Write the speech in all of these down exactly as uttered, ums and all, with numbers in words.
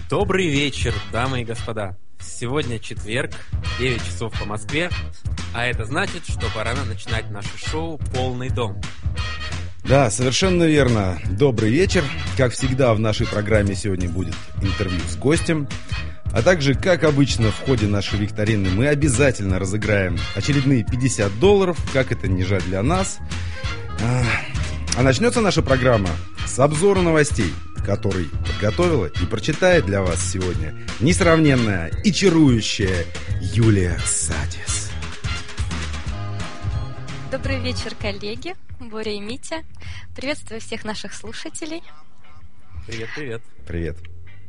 Добрый вечер, дамы и господа. Сегодня четверг, девять часов по Москве, а это значит, что пора начинать наше шоу «Полный дом». Да, совершенно верно. Добрый вечер. Как всегда, в нашей программе сегодня будет интервью с гостем. А также, как обычно, в ходе нашей викторины мы обязательно разыграем очередные пятьдесят долларов, как это не жаль для нас. А начнется наша программа с обзора новостей, который подготовила и прочитает для вас сегодня несравненная и чарующая Юлия Сатис. Добрый вечер, коллеги, Боря и Митя. Приветствую всех наших слушателей. Привет, привет. Привет.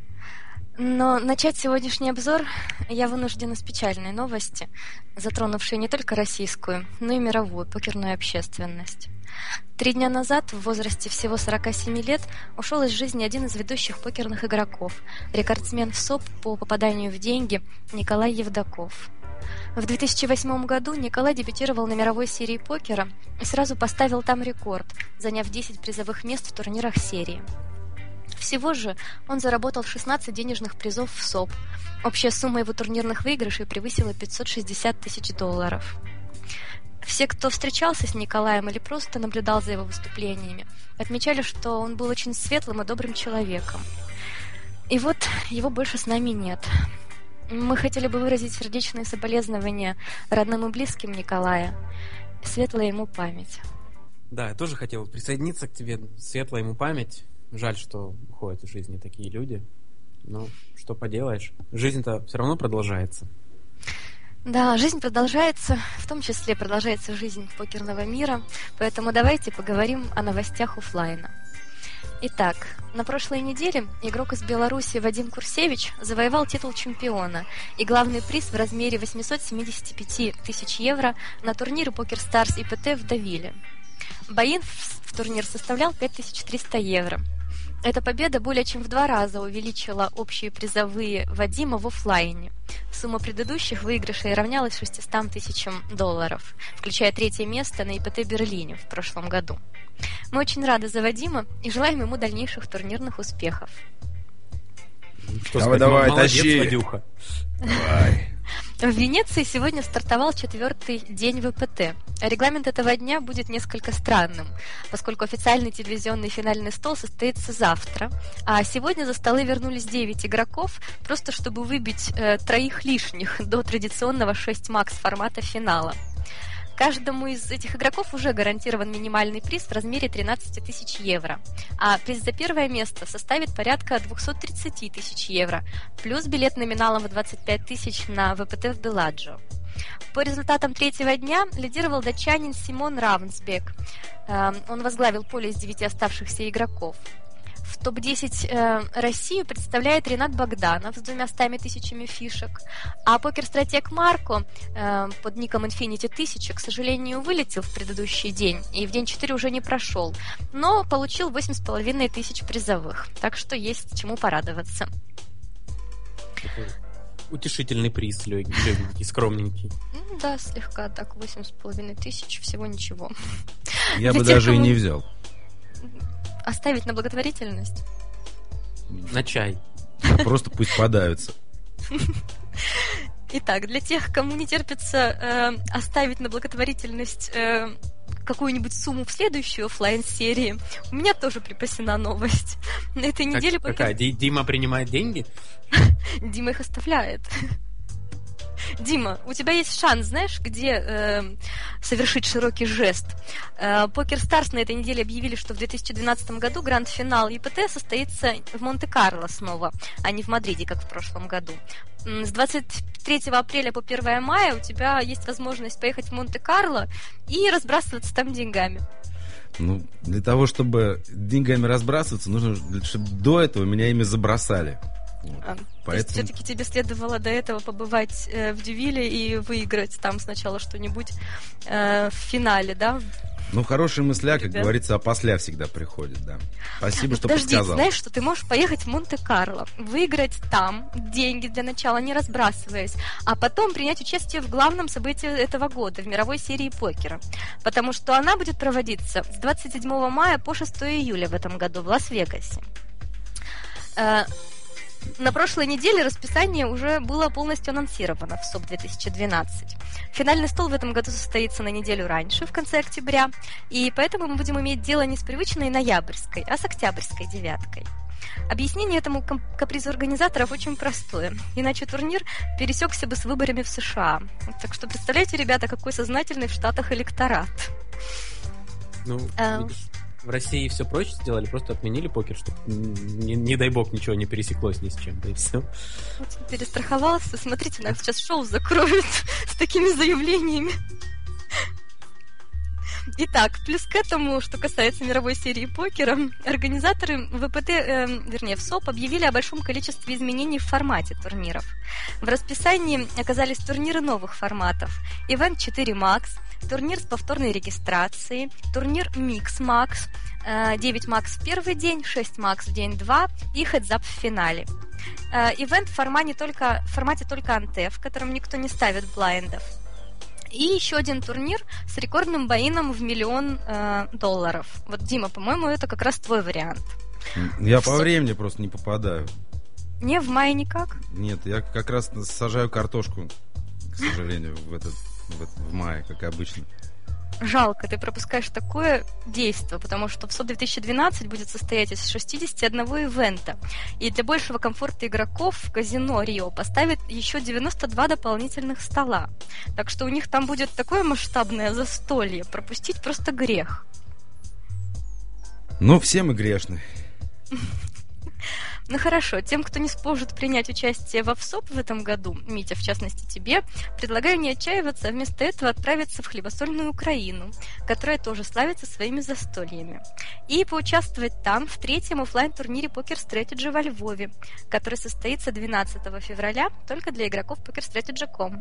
Но начать сегодняшний обзор я вынуждена с печальной новости, затронувшей не только российскую, но и мировую покерную общественность. Три дня назад, в возрасте всего сорока семи лет, ушел из жизни один из ведущих покерных игроков, рекордсмен в СОП по попаданию в деньги Николай Евдоков. В две тысячи восьмом году Николай дебютировал на мировой серии покера и сразу поставил там рекорд, заняв десять призовых мест в турнирах серии. Всего же он заработал шестнадцать денежных призов в СОП. Общая сумма его турнирных выигрышей превысила пятьсот шестьдесят тысяч долларов. Все, кто встречался с Николаем или просто наблюдал за его выступлениями, отмечали, что он был очень светлым и добрым человеком. И вот его больше с нами нет. Мы хотели бы выразить сердечные соболезнования родным и близким Николая. Светлая ему память. Да, я тоже хотел присоединиться к тебе. Светлая ему память. Жаль, что уходят из жизни такие люди. Но что поделаешь? Жизнь-то все равно продолжается. Да, жизнь продолжается, в том числе продолжается жизнь покерного мира. Поэтому давайте поговорим о новостях офлайна. Итак, на прошлой неделе игрок из Беларуси Вадим Курсевич завоевал титул чемпиона и главный приз в размере восемьсот семьдесят пять тысяч евро на турнире PokerStars ИПТ в Девиле. Боин в турнир составлял пять тысяч триста евро. Эта победа более чем в два раза увеличила общие призовые Вадима в офлайне. Сумма предыдущих выигрышей равнялась шестистам тысячам долларов, включая третье место на ИПТ Берлине в прошлом году. Мы очень рады за Вадима и желаем ему дальнейших турнирных успехов. Что давай, сказать, давай, молодец, тащи. Вадюха. Давай. В Венеции сегодня стартовал четвертый день ВПТ. Регламент этого дня будет несколько странным, поскольку официальный телевизионный финальный стол состоится завтра, а сегодня за столы вернулись девять игроков, просто чтобы выбить э, троих лишних до традиционного шесть макс формата финала. Каждому из этих игроков уже гарантирован минимальный приз в размере тринадцать тысяч евро, а приз за первое место составит порядка двести тридцать тысяч евро, плюс билет номиналом в двадцать пять тысяч на ВПТ в Беладжио. По результатам третьего дня лидировал датчанин Симон Равнсбек. Он возглавил поле из девяти оставшихся игроков. В топ десять э, Россию представляет Ренат Богданов с двумястами тысячами фишек, а покер-стратег Марко э, под ником Infinity тысяча, к сожалению, вылетел в предыдущий день и в день четыре уже не прошел, но получил восемь с половиной тысяч призовых, так что есть чему порадоваться. Такой утешительный приз, легенький, скромненький. Ну, да, слегка так, восемь с половиной тысяч, всего ничего. Я Для бы тех, даже кому... и не взял. Оставить на благотворительность? На чай. Просто пусть подавятся. Итак, для тех, кому не терпится э, оставить на благотворительность э, какую-нибудь сумму в следующей офлайн-серии, у меня тоже припасена новость. На этой Как, неделе... Какая? Покер... Дима принимает деньги? Дима их оставляет. Дима, у тебя есть шанс, знаешь, где э, совершить широкий жест. Э, PokerStars на этой неделе объявили, что в две тысячи двенадцатом году гранд-финал ИПТ состоится в Монте-Карло снова, а не в Мадриде, как в прошлом году. С двадцать третьего апреля по первого мая у тебя есть возможность поехать в Монте-Карло и разбрасываться там деньгами. Ну, для того, чтобы деньгами разбрасываться, нужно, чтобы до этого меня ими забросали. Вот. А, Поэтому... То есть все-таки тебе следовало до этого побывать э, в Девиле и выиграть там сначала что-нибудь э, в финале, да? Ну, хорошие мысля, как Да. говорится, опосля всегда приходят, да. Спасибо, что Подожди, подсказал. знаешь, что ты можешь поехать в Монте-Карло, выиграть там деньги для начала, не разбрасываясь, а потом принять участие в главном событии этого года, в мировой серии покера. Потому что она будет проводиться с двадцать седьмого мая по шестого июля в этом году в Лас-Вегасе. На прошлой неделе расписание уже было полностью анонсировано в СОП две тысячи двенадцать. Финальный стол в этом году состоится на неделю раньше, в конце октября, и поэтому мы будем иметь дело не с привычной ноябрьской, а с октябрьской девяткой. Объяснение этому капризу организаторов очень простое, иначе турнир пересекся бы с выборами в США. Так что представляете, ребята, какой сознательный в Штатах электорат. Ну, а... видишь, в России все проще сделали, просто отменили покер, чтобы, не, не дай бог, ничего не пересеклось ни с чем, да и все. Вот перестраховался. Смотрите, нам сейчас шоу закроют с такими заявлениями. Итак, плюс к этому, что касается мировой серии покера, организаторы ВПТ, э, вернее, в СОП объявили о большом количестве изменений в формате турниров. В расписании оказались турниры новых форматов: Event четыре макс, турнир с повторной регистрацией, турнир Mix Max, э, девять макс в первый день, шесть макс в день два и хедзап в финале. Э, ивент в формате только, в формате только антеф, в котором никто не ставит блайндов. И еще один турнир с рекордным баином в миллион э, долларов. Вот, Дима, по-моему, это как раз твой вариант. Я по времени просто не попадаю. Не, в мае никак? Нет, я как раз сажаю картошку, к сожалению, в, этот, в, этот, в мае, как обычно. Жалко, ты пропускаешь такое действие, потому что в СОП две тысячи двенадцать будет состоять из шестидесяти одного ивента. И для большего комфорта игроков в казино Рио поставят еще девяносто два дополнительных стола. Так что у них там будет такое масштабное застолье, пропустить просто грех. Ну, все мы грешны. Ну хорошо, тем, кто не сможет принять участие во ВСОП в этом году, Митя, в частности тебе, предлагаю не отчаиваться, а вместо этого отправиться в хлебосольную Украину, которая тоже славится своими застольями, и поучаствовать там в третьем офлайн-турнире Poker Strategy во Львове, который состоится двенадцатого февраля только для игроков покер стратеджи точка ком.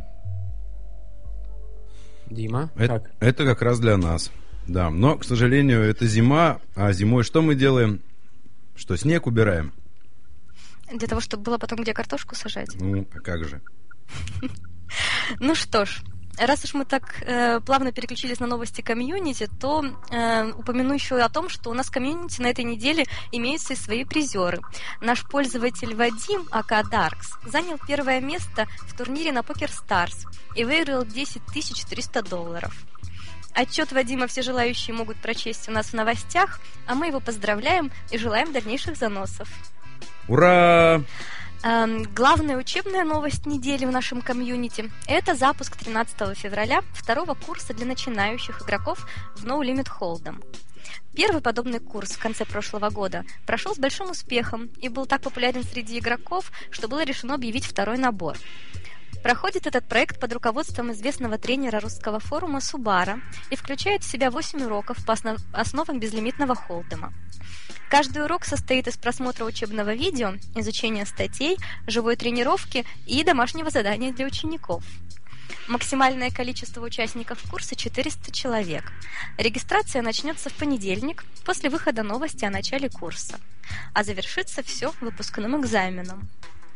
Дима, это, как? Это как раз для нас, да. Но, к сожалению, это зима, а зимой что мы делаем? Что, снег убираем? Для того, чтобы было потом где картошку сажать. Ну, а как же? Ну что ж, раз уж мы так э, плавно переключились на новости комьюнити, то э, упомяну еще о том, что у нас в комьюнити на этой неделе имеются и свои призеры. Наш пользователь Вадим, ака Даркс, занял первое место в турнире на Poker Stars и выиграл десять тысяч триста долларов. Отчет Вадима все желающие могут прочесть у нас в новостях, а мы его поздравляем и желаем дальнейших заносов. Ура! Эм, главная учебная новость недели в нашем комьюнити – это запуск тринадцатого февраля второго курса для начинающих игроков в No Limit Hold'em. Первый подобный курс в конце прошлого года прошел с большим успехом и был так популярен среди игроков, что было решено объявить второй набор. Проходит этот проект под руководством известного тренера русского форума Субара и включает в себя восемь уроков по основ- основам безлимитного холдема. Каждый урок состоит из просмотра учебного видео, изучения статей, живой тренировки и домашнего задания для учеников. Максимальное количество участников курса – четыреста человек. Регистрация начнется в понедельник, после выхода новости о начале курса. А завершится все выпускным экзаменом.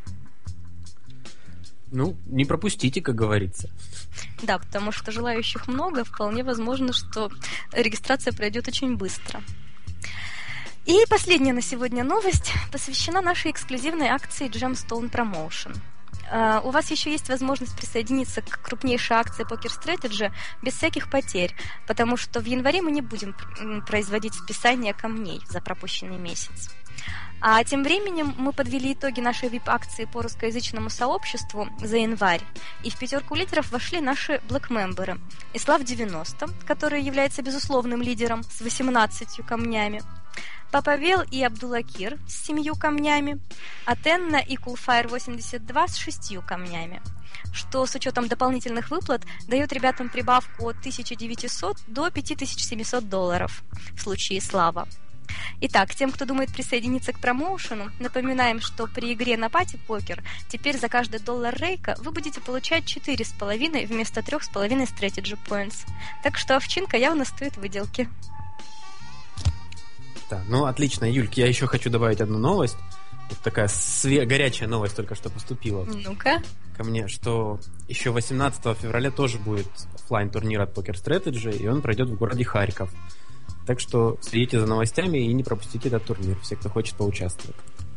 Ну, не пропустите, как говорится. Да, потому что желающих много, вполне возможно, что регистрация пройдет очень быстро. И последняя на сегодня новость посвящена нашей эксклюзивной акции Gemstone Promotion. Uh, у вас еще есть возможность присоединиться к крупнейшей акции Poker Strategy без всяких потерь, потому что в январе мы не будем производить списание камней за пропущенный месяц. А тем временем мы подвели итоги нашей ви ай пи-акции по русскоязычному сообществу за январь, и в пятерку лидеров вошли наши блэк-мемберы. Ислав девяносто, который является безусловным лидером с восемнадцатью камнями, Папа Вел и Абдулакир с семью камнями, Атенна и Coolfire восемьдесят два с шестью камнями, что с учетом дополнительных выплат дает ребятам прибавку от тысяча девятьсот до пять тысяч семьсот долларов в случае Слава. Итак, тем, кто думает присоединиться к промоушену, напоминаем, что при игре на пати-покер теперь за каждый доллар рейка вы будете получать четыре с половиной вместо трех с половиной strategy points. Так что овчинка явно стоит выделки. Да, ну отлично, Юлька, я еще хочу добавить одну новость. Вот такая све- горячая новость только что поступила. Ну-ка. Ко мне, что еще восемнадцатого февраля тоже будет офлайн-турнир от Poker Strategy, и он пройдет в городе Харьков. Так что следите за новостями и не пропустите этот турнир, все, кто хочет поучаствовать.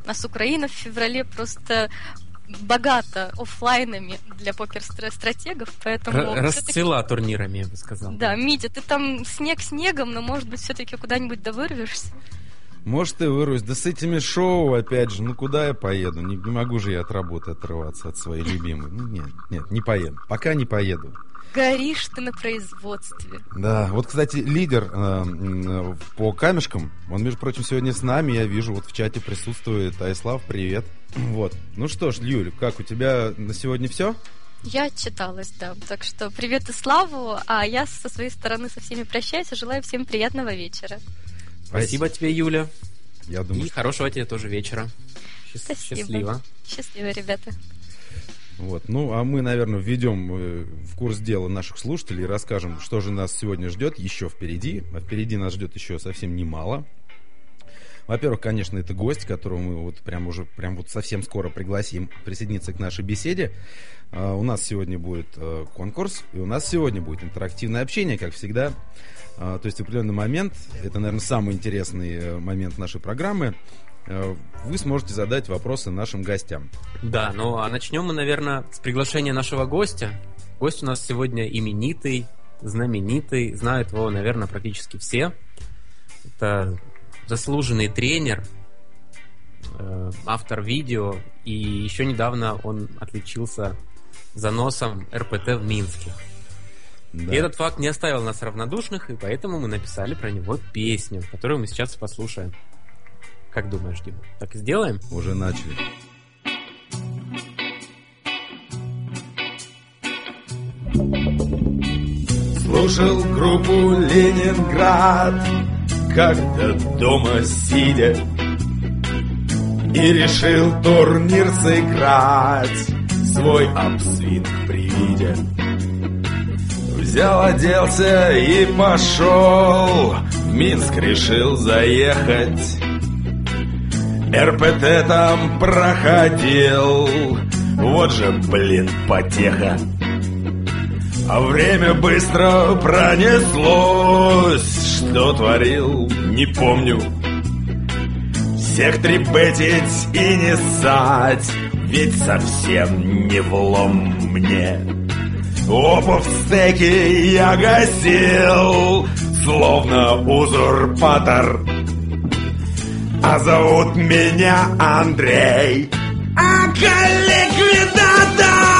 У нас Украина в феврале просто богата оффлайнами для покер-стратегов, поэтому... Р- расцвела турнирами, я бы сказал. Да, Митя, ты там снег снегом, но, может быть, все-таки куда-нибудь довырвешься? Может, и вырвусь. Да с этими шоу, опять же, ну куда я поеду? Не, не могу же я от работы отрываться от своей любимой. Ну нет, нет, не поеду. Пока не поеду. Горишь ты на производстве. Да, вот, кстати, лидер э, по камешкам, он, между прочим, сегодня с нами, я вижу, вот в чате присутствует. Айслав, привет. Вот. Ну что ж, Юль, как у тебя на сегодня все? Я отчиталась, да. Так что привет и славу, а я со своей стороны со всеми прощаюсь и желаю всем приятного вечера. Спасибо тебе, Юля. Я думаю, и что... хорошего тебе тоже вечера. Счаст... Спасибо. Счастливо. Счастливо, ребята. Вот. Ну, а мы, наверное, введем в курс дела наших слушателей и расскажем, что же нас сегодня ждет еще впереди. А впереди нас ждет еще совсем немало. Во-первых, конечно, это гость, которого мы вот прям уже прям вот совсем скоро пригласим присоединиться к нашей беседе. Uh, у нас сегодня будет uh, конкурс, и у нас сегодня будет интерактивное общение, как всегда. Uh, то есть в определенный момент, это, наверное, самый интересный uh, момент нашей программы, uh, вы сможете задать вопросы нашим гостям. Да, ну а начнем мы, наверное, с приглашения нашего гостя. Гость у нас сегодня именитый, знаменитый, знают его, наверное, практически все. Это заслуженный тренер, uh, автор видео, и еще недавно он отличился заносом эр пэ тэ в Минске. Да. И этот факт не оставил нас равнодушных, и поэтому мы написали про него песню, которую мы сейчас послушаем. Как думаешь, Дима? Так и сделаем? Уже начали. Слушал группу «Ленинград», когда дома сидя, и решил турнир сыграть, свой апсвинг привидя. Взял, оделся и пошел, в Минск решил заехать. эр пэ тэ там проходил, вот же, блин, потеха. А время быстро пронеслось, что творил, не помню. Всех трипетить и не ссать, ведь совсем не влом мне. Опа в стеке я гасил, словно узурпатор. А зовут меня Андрей, Ака-ликвидатор!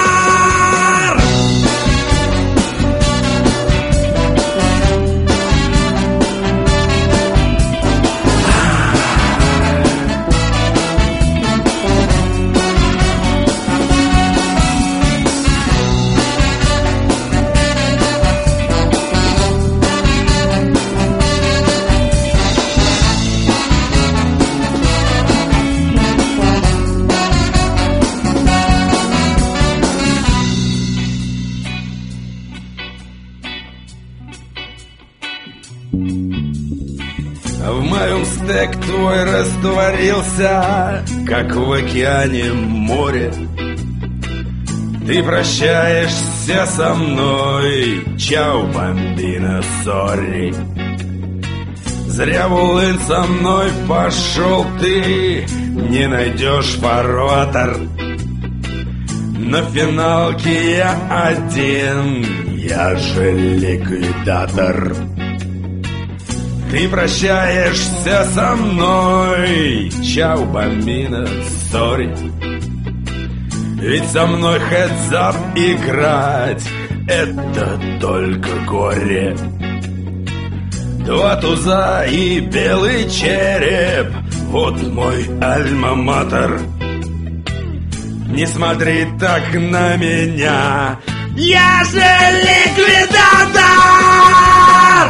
Стек твой растворился, как в океане море. Ты прощаешься со мной, чао, бомбина, сори. Зря в улын со мной пошел ты, не найдешь фарватер. На финалке я один, я же ликвидатор. Ты прощаешься со мной, чао, бомбина, сори. Ведь со мной хедзап играть — это только горе. Два туза и белый череп — вот мой альма-матер. Не смотри так на меня, я же ликвидатор!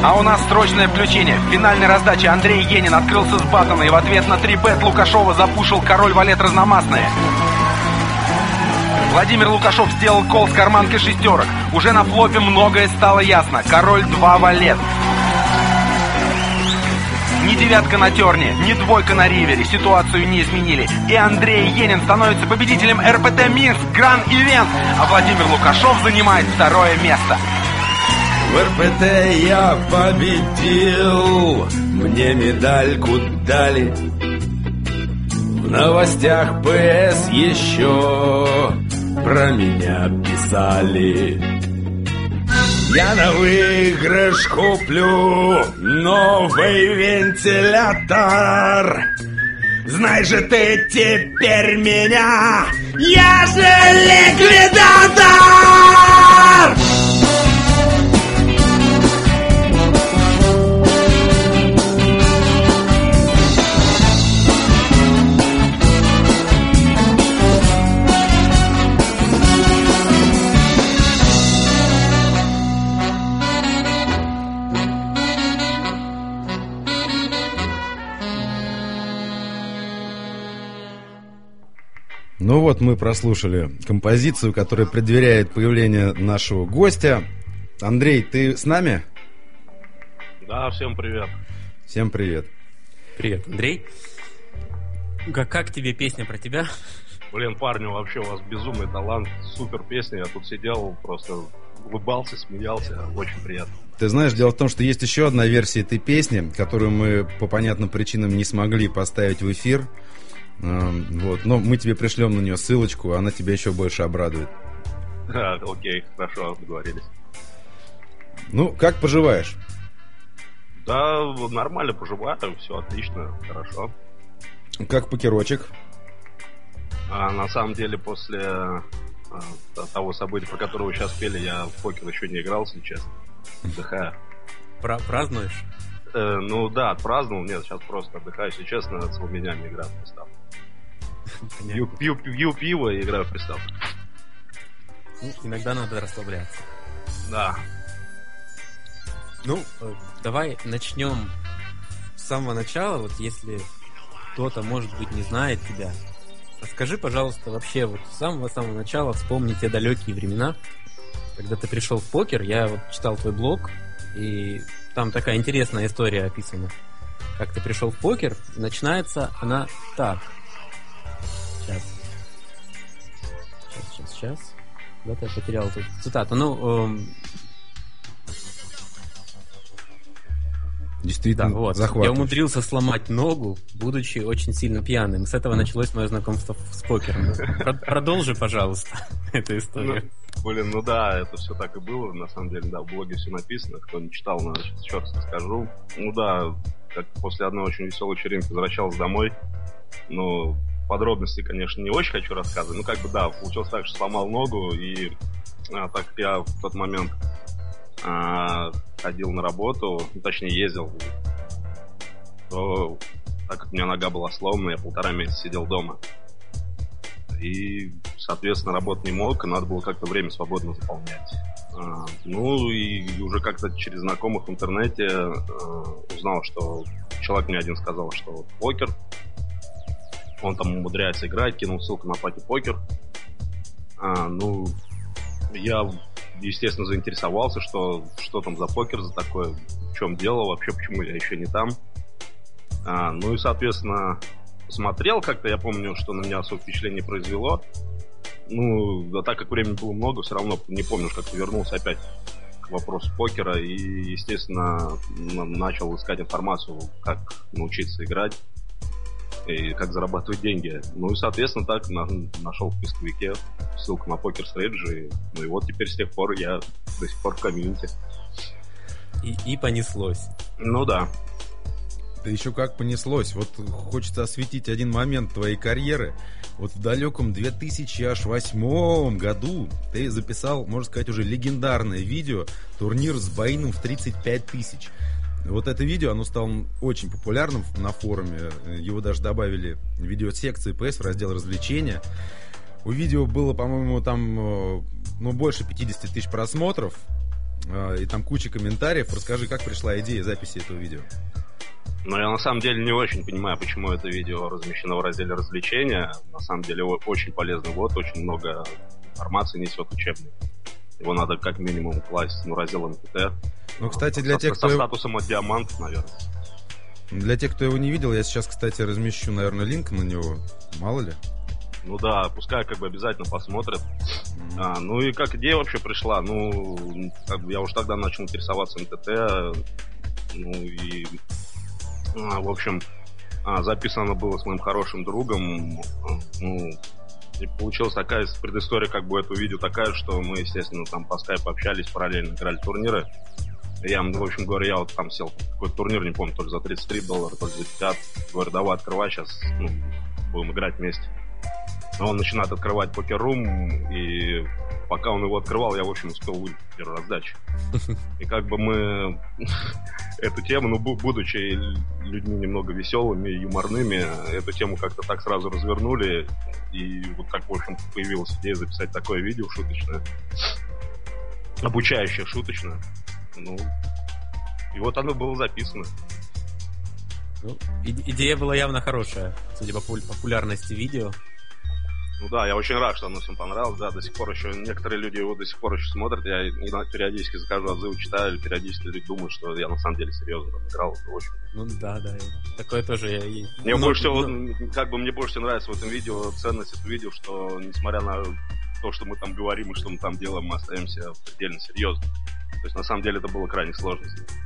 А у нас срочное включение. В финальной раздаче Андрей Енин открылся с батона, и в ответ на три бет Лукашова запушил король валет разномастные. Владимир Лукашов сделал кол с карманкой шестерок. Уже на флопе многое стало ясно. Король два валет. Ни девятка на терне, ни двойка на ривере ситуацию не изменили. И Андрей Енин становится победителем эр пэ тэ Минск Гранд Ивент, а Владимир Лукашов занимает второе место. В эр пэ тэ я победил, мне медальку дали. В новостях пэ эс еще про меня писали. Я на выигрыш куплю новый вентилятор. Знай же ты теперь меня, я же ликвидатор! Ну вот, мы прослушали композицию, которая предваряет появление нашего гостя. Андрей, ты с нами? Да, всем привет. Всем привет. Привет, Андрей. Как, как тебе песня про тебя? Блин, парни, вообще у вас безумный талант, супер песня. Я тут сидел, просто улыбался, смеялся, очень приятно. Ты знаешь, дело в том, что есть еще одна версия этой песни, которую мы по понятным причинам не смогли поставить в эфир. Вот, но мы тебе пришлем на нее ссылочку, она тебя еще больше обрадует. А, окей, хорошо, договорились. Ну, как поживаешь? Да, нормально поживаю, все отлично, хорошо. Как покерочек? А, на самом деле, после а, того события, про которое вы сейчас пели, я в покер еще не играл, если честно. Отдыхаю. Про- празднуешь? Э, ну да, отпраздновал, нет, сейчас просто отдыхаю, если честно, с меня не играю в приставку. Пью, пью, пью пиво и играю в приставку. Ну, иногда надо расслабляться. Да. Ну, э, давай начнем с самого начала. Вот если кто-то, может быть, не знает тебя, расскажи, пожалуйста, вообще вот с самого-самого начала вспомни те далекие времена, когда ты пришел в покер. Я вот читал твой блог, и там такая интересная история описана. Как ты пришел в покер, начинается она так. Сейчас. Сейчас, сейчас, сейчас. Куда-то я потерял тут цитату. Ну, эм... Действительно, да, вот. захватывающе. Я умудрился сломать ногу, будучи очень сильно пьяным. С этого началось мое знакомство с покером. Продолжи, пожалуйста, эту историю. Ну, блин, ну да, это все так и было. На самом деле, да, в блоге все написано. Кто не читал, надо сейчас еще раз расскажу. Ну да, как после одной очень веселой вечеринки возвращался домой. Ну, подробности, конечно, не очень хочу рассказывать. Ну, как бы, да, получилось так, что сломал ногу. И а, так как я в тот момент а, ходил на работу, ну, точнее, ездил, то, так как у меня нога была сломана, я полтора месяца сидел дома. И, соответственно, работать не мог, и надо было как-то время свободно заполнять. А, ну, и уже как-то через знакомых в интернете а, узнал, что человек мне один сказал, что вот покер, он там умудряется играть, кинул ссылку на пати покер. А, ну, я, естественно, заинтересовался, что, что там за покер, за такое, в чем дело, вообще, почему я еще не там. А, ну и, соответственно, посмотрел как-то, я помню, что на меня особо впечатление произвело. Ну, да так как времени было много, все равно не помню, как вернулся опять к вопросу покера и, естественно, начал искать информацию, как научиться играть и как зарабатывать деньги. Ну и, соответственно, так на, нашел в поисковике ссылку на покер стратеджи. Ну и вот теперь с тех пор я до сих пор в комьюнити. И, и понеслось. Ну да. Да еще как понеслось. Вот хочется осветить один момент твоей карьеры. Вот в далеком две тысячи восьмом году ты записал, можно сказать, уже легендарное видео, турнир с Баином в тридцать пять тысяч. Вот это видео, оно стало очень популярным на форуме. Его даже добавили в видеосекции пэ эс в раздел развлечения. У видео было, по-моему, там ну, больше пятьдесят тысяч просмотров. и там куча комментариев. Расскажи, как пришла идея записи этого видео? Но я на самом деле не очень понимаю, почему это видео размещено в разделе развлечения. На самом деле очень полезный ввод, очень много информации несет учебной. Его надо как минимум класть в раздел эн тэ тэ. Ну, кстати, для со, тех, со кто... статусом от диамант, наверное. Для тех, кто его не видел, я сейчас, кстати, размещу, наверное, линк на него. Мало ли. Ну да, пускай как бы обязательно посмотрят. Mm-hmm. А, ну и как идея вообще пришла? Ну, как бы я уж тогда начал интересоваться эн тэ тэ. Ну и... А, в общем, а, записано было с моим хорошим другом. Ну, и получилась такая предыстория, как бы это видео такая, что мы, естественно, там по скайпу общались, параллельно играли турниры. Я, в общем говоря, я вот там сел в какой-то турнир, не помню, то ли за тридцать три доллара, то ли за пятьдесят. Говорю, давай открывай сейчас, ну, будем играть вместе. Но он начинает открывать покер-рум, и пока он его открывал, я, в общем, успел выйти первый раз сдачи. И как бы мы эту тему, ну, будучи людьми немного веселыми, юморными, эту тему как-то так сразу развернули, и вот так, в общем, появилась идея записать такое видео шуточное, обучающее шуточное. Ну, и вот оно было записано. Ну, и- идея была явно хорошая, судя по попу- популярности видео. Ну да, я очень рад, что оно всем понравилось. Да, до сих пор еще некоторые люди его до сих пор еще смотрят. Я периодически захожу отзывы, читаю, или периодически люди думают, что я на самом деле серьезно там играл. Это очень... Ну да, да. Такое тоже я... Мне но, больше всего, но... как бы мне больше всего нравится в этом видео, ценность этого видео, что несмотря на то, что мы там говорим и что мы там делаем, мы остаемся предельно серьезны. То есть на самом деле это было крайне сложно.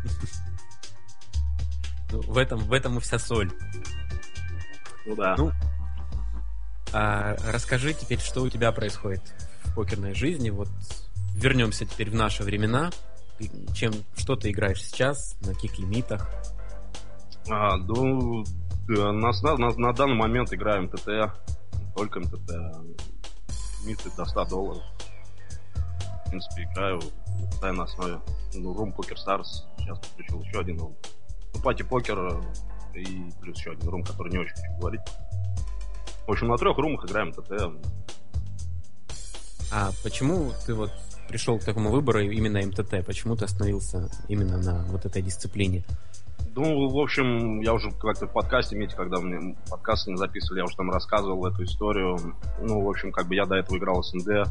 Ну, в этом, в этом и вся соль. Ну да. Ну, а расскажи теперь, что у тебя происходит в покерной жизни. Вот вернемся теперь в наши времена. Чем, что ты играешь сейчас, на каких лимитах? А, ну, на, на, на данный момент играем эм тэ тэ, только эм тэ тэ, лимиты до ста долларов. В принципе, играю на постоянной основе. Ну, Room Poker Stars, сейчас подключил еще один рум. Ну, Пати Покер и плюс еще один рум, который не очень хочу говорить. В общем, на трех румах играем эм тэ тэ. А почему ты вот пришел к такому выбору именно эм тэ тэ? Почему ты остановился именно на вот этой дисциплине? Ну, в общем, я уже как-то в подкасте, Митя, когда мне подкаст не записывали, я уже там рассказывал эту историю. Ну, в общем, как бы я до этого играл в СНГ.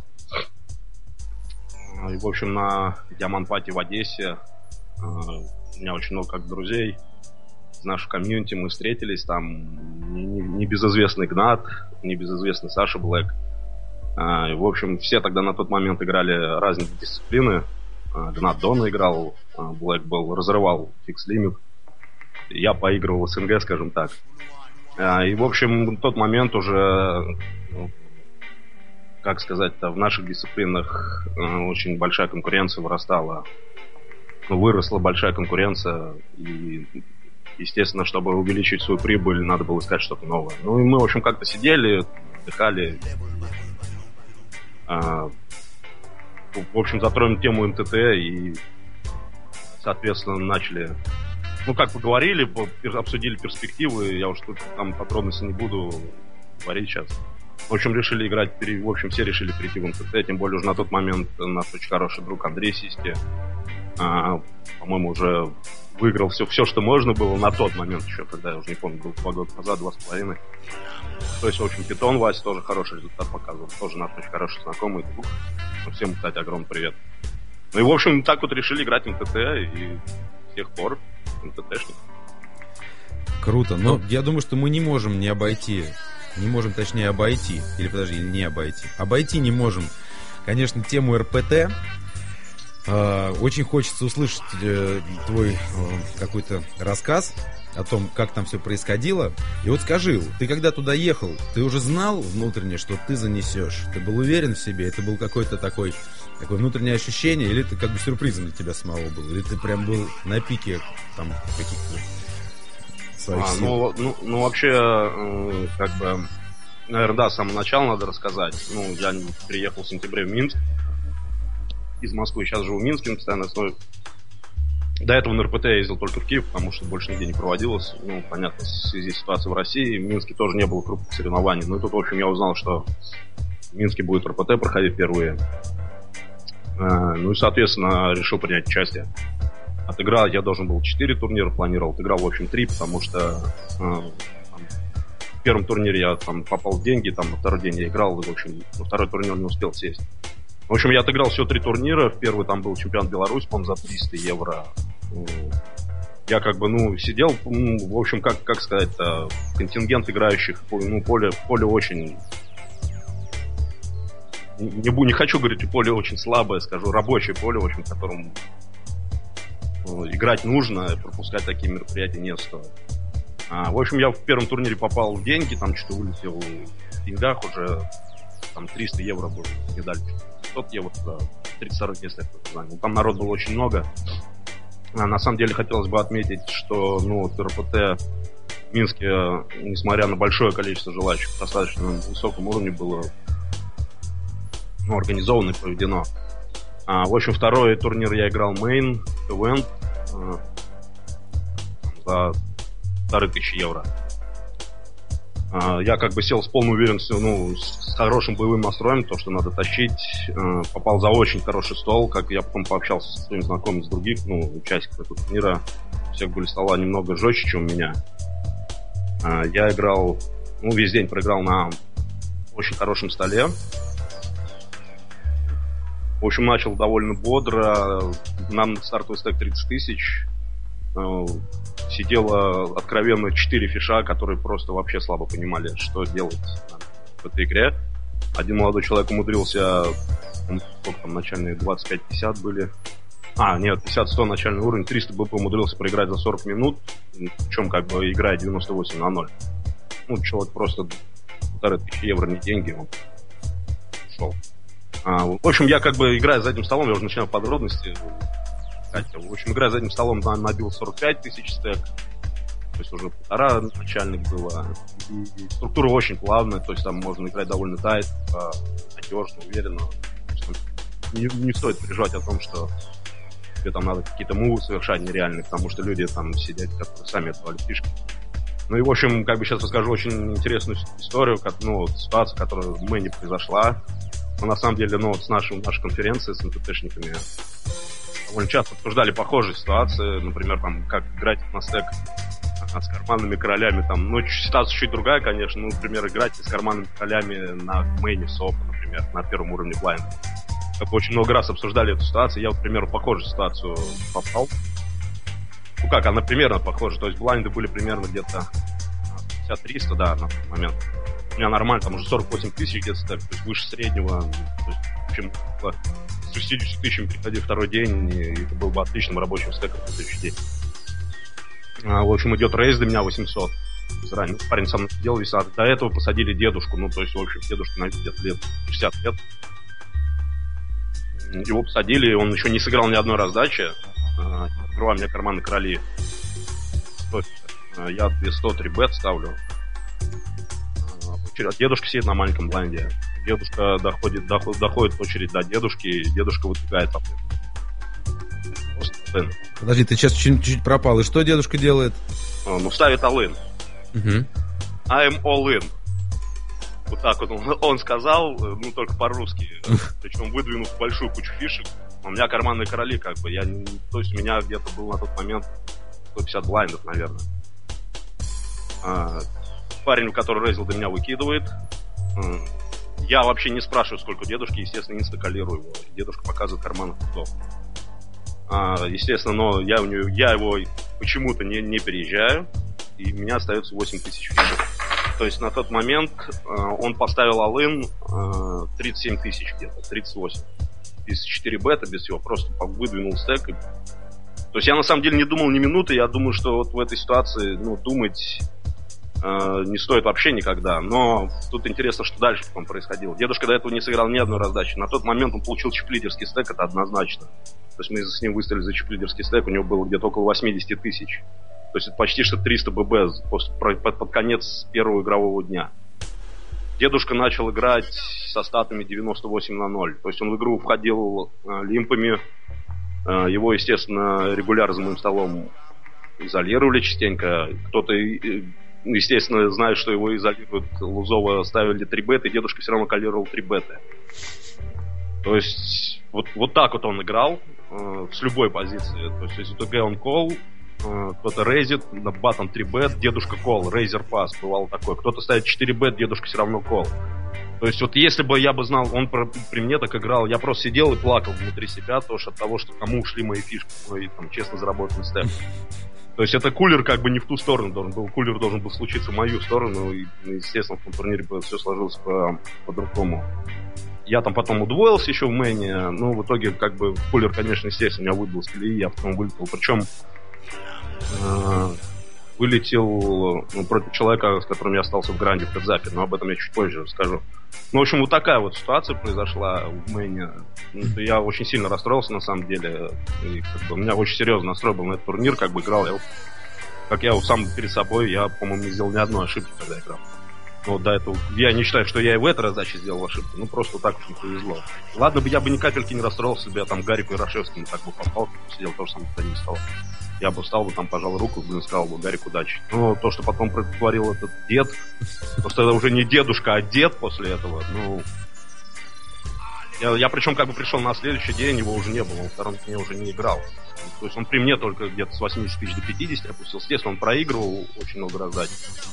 И, в общем, на Diamond Party в Одессе у меня очень много как друзей из нашего комьюнити. Мы встретились там, небезызвестный Гнат, небезызвестный Саша Блэк. И, в общем, все тогда на тот момент играли разные дисциплины. Гнат Дона играл, Блэк был, разрывал фикс-лимит. Я поигрывал в СНГ, скажем так. И, в общем, в тот момент уже, как сказать-то, в наших дисциплинах очень большая конкуренция вырастала. Выросла большая конкуренция. И, естественно, чтобы увеличить свою прибыль, надо было искать что-то новое. Ну, и мы, в общем, как-то сидели, отдыхали. В общем, затроем тему эм тэ тэ и, соответственно, начали... Ну, как поговорили, обсудили перспективы, я уж тут там подробности не буду говорить сейчас. В общем, решили играть, в общем, все решили перейти в эм тэ тэ, тем более уже на тот момент наш очень хороший друг Андрей Систи, а, по-моему, уже выиграл все, все, что можно было на тот момент еще, когда я уже не помню, был два года назад, два с половиной. То есть, в общем, Питон Вася тоже хороший результат показывал, тоже наш очень хороший знакомый друг. Всем, кстати, огромный привет. Ну и, в общем, так вот решили играть в эм тэ тэ, и с тех пор эм тэ тэшник. Круто, но я думаю, что мы не можем не обойти, не можем, точнее, обойти, или подожди, не обойти, обойти не можем, конечно, тему эр пэ тэ. Очень хочется услышать твой какой-то рассказ о том, как там все происходило. И вот скажи, ты когда туда ехал, ты уже знал внутренне, что ты занесешь? Ты был уверен в себе? Это был какой-то такой, такое внутреннее ощущение? Или это как бы сюрпризом для тебя самого был? Или ты прям был на пике там каких-то своих а, сил? Ну, ну, ну, вообще, как бы, наверное, да, с самого начала надо рассказать. Ну, я приехал в сентябре в Минск из Москвы, сейчас живу в Минске на постоянной основе. До этого на эр пэ тэ я ездил только в Киев, потому что больше нигде не проводилось. Ну, понятно, в связи с ситуацией в России. В Минске тоже не было крупных соревнований. Ну и тут, в общем, я узнал, что в Минске будет эр пэ тэ проходить впервые. Ну и, соответственно, решил принять участие. Отыграл, я должен был четыре турнира, планировал, отыграл, в общем, три, потому что там, в первом турнире я там попал в деньги, там на второй день я играл, в общем, на второй турнир не успел сесть. В общем, я отыграл всего три турнира. В первый там был чемпионат Беларуси, по-моему, за триста евро. Я как бы, ну, сидел, ну, в общем, как, как сказать, контингент играющих, ну, поле, поле очень... Не, не хочу говорить, поле очень слабое, скажу, рабочее поле, в общем, в котором играть нужно, пропускать такие мероприятия не стоит. А, в общем, я в первом турнире попал в деньги, там что-то вылетел в деньгах уже, там триста евро был медаль. пятьсот евро за тридцать сорок, если я занял. Там народ было очень много. А, на самом деле хотелось бы отметить, что, ну, РПТ в Минске, несмотря на большое количество желающих, достаточно на высоком уровне было, ну, организовано и проведено. А, в общем, второй турнир я играл мейн, ивент, а, за полторы тысячи евро. А, я как бы сел с полной уверенностью, ну, с хорошим боевым настроем, то, что надо тащить. А, попал за очень хороший стол, как я потом пообщался со своими знакомыми с других, ну, участников этого турнира. У всех были стола немного жестче, чем у меня. А, я играл, ну, весь день проиграл на очень хорошем столе. В общем, начал довольно бодро. Нам стартовый стек тридцать тысяч. Сидело откровенно четыре фиша, которые просто вообще слабо понимали, что делать в этой игре. Один молодой человек умудрился, сколько там начальные, двадцать пять пятьдесят были. А, нет, пятьдесят сто начальный уровень, триста БП умудрился проиграть за сорок минут, причем как бы играя девяносто восемь на ноль. Ну, человек просто полторы тысячи евро, не деньги, он ушел. А, в общем, я как бы играя за этим столом, я уже начинаю подробности. В общем, играя за этим столом, набил сорок пять тысяч стек. То есть уже полтора начальник было. И структура очень плавная, то есть там можно играть довольно тайт, надежно, уверенно. Не, не стоит переживать о том, что тебе там надо какие-то мувы совершать нереальные, потому что люди там сидят, которые сами отдавали фишки. Ну и, в общем, как бы сейчас расскажу очень интересную историю, как, ну, вот, ситуацию, которая в мэне произошла. Но на самом деле, ну, вот с нашей, нашей конференции с эн тэ тэ-шниками довольно часто обсуждали похожие ситуации. Например, там, как играть на стек а, с карманными королями. Там, ну, ситуация чуть другая, конечно. Ну, например, играть с карманными королями на мэне СОПа, например, на первом уровне блайнда. Как бы очень много раз обсуждали эту ситуацию. Я, к примеру, в похожую ситуацию попал. Ну как, она примерно похожа. То есть блайнды были примерно где-то пятьдесят триста, да, на тот момент. У меня нормально, там уже сорок восемь тысяч где-то, то есть выше среднего. То есть, в общем, с шестьдесят тысячами приходи второй день, и это был бы отличным рабочим стеком на следующий день. А, в общем, идет рейс до меня восемьсот. Изранен. Парень сам делал весь, а до этого посадили дедушку. Ну, то есть, в общем, дедушке на где-то лет шестьдесят лет. Его посадили, он еще не сыграл ни одной раздачи. Открываю мне карманы короли. Я двести три бет ставлю. Дедушка сидит на маленьком блайнде. Дедушка доходит, доходит, доходит очередь до дедушки, и дедушка выдвигает ответ. Подожди, ты сейчас чуть-чуть пропал. И что дедушка делает? Ну, ставит all-in. Uh-huh. I'm all in. Вот так вот он, он сказал, ну, только по-русски. Причем выдвинув большую кучу фишек. У меня карманные короли, как бы. Я не, то есть у меня где-то был на тот момент сто пятьдесят блайндов, наверное. А, парень, который рейзил, до меня выкидывает. Я вообще не спрашиваю, сколько дедушки, естественно, инстакалирую его. Дедушка показывает карманных кустов. А, естественно, но я, у него, я его почему-то не, не переезжаю. И у меня остается восемь тысяч фишек. То есть на тот момент э, он поставил all-in э, тридцать семь тысяч где-то, тридцать восемь. Без четыре бета, без всего, просто выдвинул стек. И... То есть я на самом деле не думал ни минуты, я думаю, что вот в этой ситуации, ну, думать э, не стоит вообще никогда. Но тут интересно, что дальше потом происходило. Дедушка до этого не сыграл ни одной раздачи. На тот момент он получил чип-лидерский стек, это однозначно. То есть мы с ним выставили за чип-лидерский стек, у него было где-то около восемьдесят тысяч. То есть это почти что триста ББ под, под конец первого игрового дня. Дедушка начал играть со статами девяносто восемь на ноль. То есть он в игру входил э, лимпами. Э, его, естественно, регулярно за моим столом изолировали частенько. Кто-то, э, естественно, знает, что его изолируют. Лузово ставили три беты, и дедушка все равно калировал три беты. То есть вот, вот так вот он играл э, с любой позиции. То есть, если ТГ он кол, э, кто-то рейзит, на батон три бет, дедушка кол, рейзер пас, бывало такое. Кто-то ставит четыре бет, дедушка все равно кол. То есть, вот если бы я бы знал, он про, при мне так играл, я просто сидел и плакал внутри себя, тоже от того, что кому ушли мои фишки, мои там честно заработанный степ. То есть это кулер как бы не в ту сторону должен был, кулер должен был случиться в мою сторону, и, естественно, в том турнире все сложилось по, по-другому. Я там потом удвоился еще в мэне, ну, в итоге, как бы, кулер, конечно, естественно, меня выбил с колеи, я потом вылетел. Причем э, вылетел ну, против человека, с которым я остался в гранде в Хедзапе, но об этом я чуть позже расскажу. Ну, в общем, вот такая вот ситуация произошла в мэне. Я очень сильно расстроился, на самом деле. И, как бы, у меня очень серьезный настрой был на этот турнир, как бы играл я. Как я сам перед собой, я, по-моему, не сделал ни одной ошибки, когда играл. Но до этого я не считаю, что я и в этой раздаче сделал ошибку. Ну, просто так уж не повезло. Ладно бы я бы ни капельки не расстроился, если бы я там Гарику и Рашевскому так бы попал, сидел, то же самое тогда не стало. Я бы встал бы там, пожал руку, блин, сказал бы: Гарик, удачи. Но то, что потом творил этот дед, то, что это уже не дедушка, а дед после этого, ну... Я, я причем как бы пришел на следующий день, его уже не было, он во втором дне уже не играл. То есть он при мне только где-то с восемьдесят тысяч до пятидесяти опустился. Естественно, он проигрывал очень много раздач.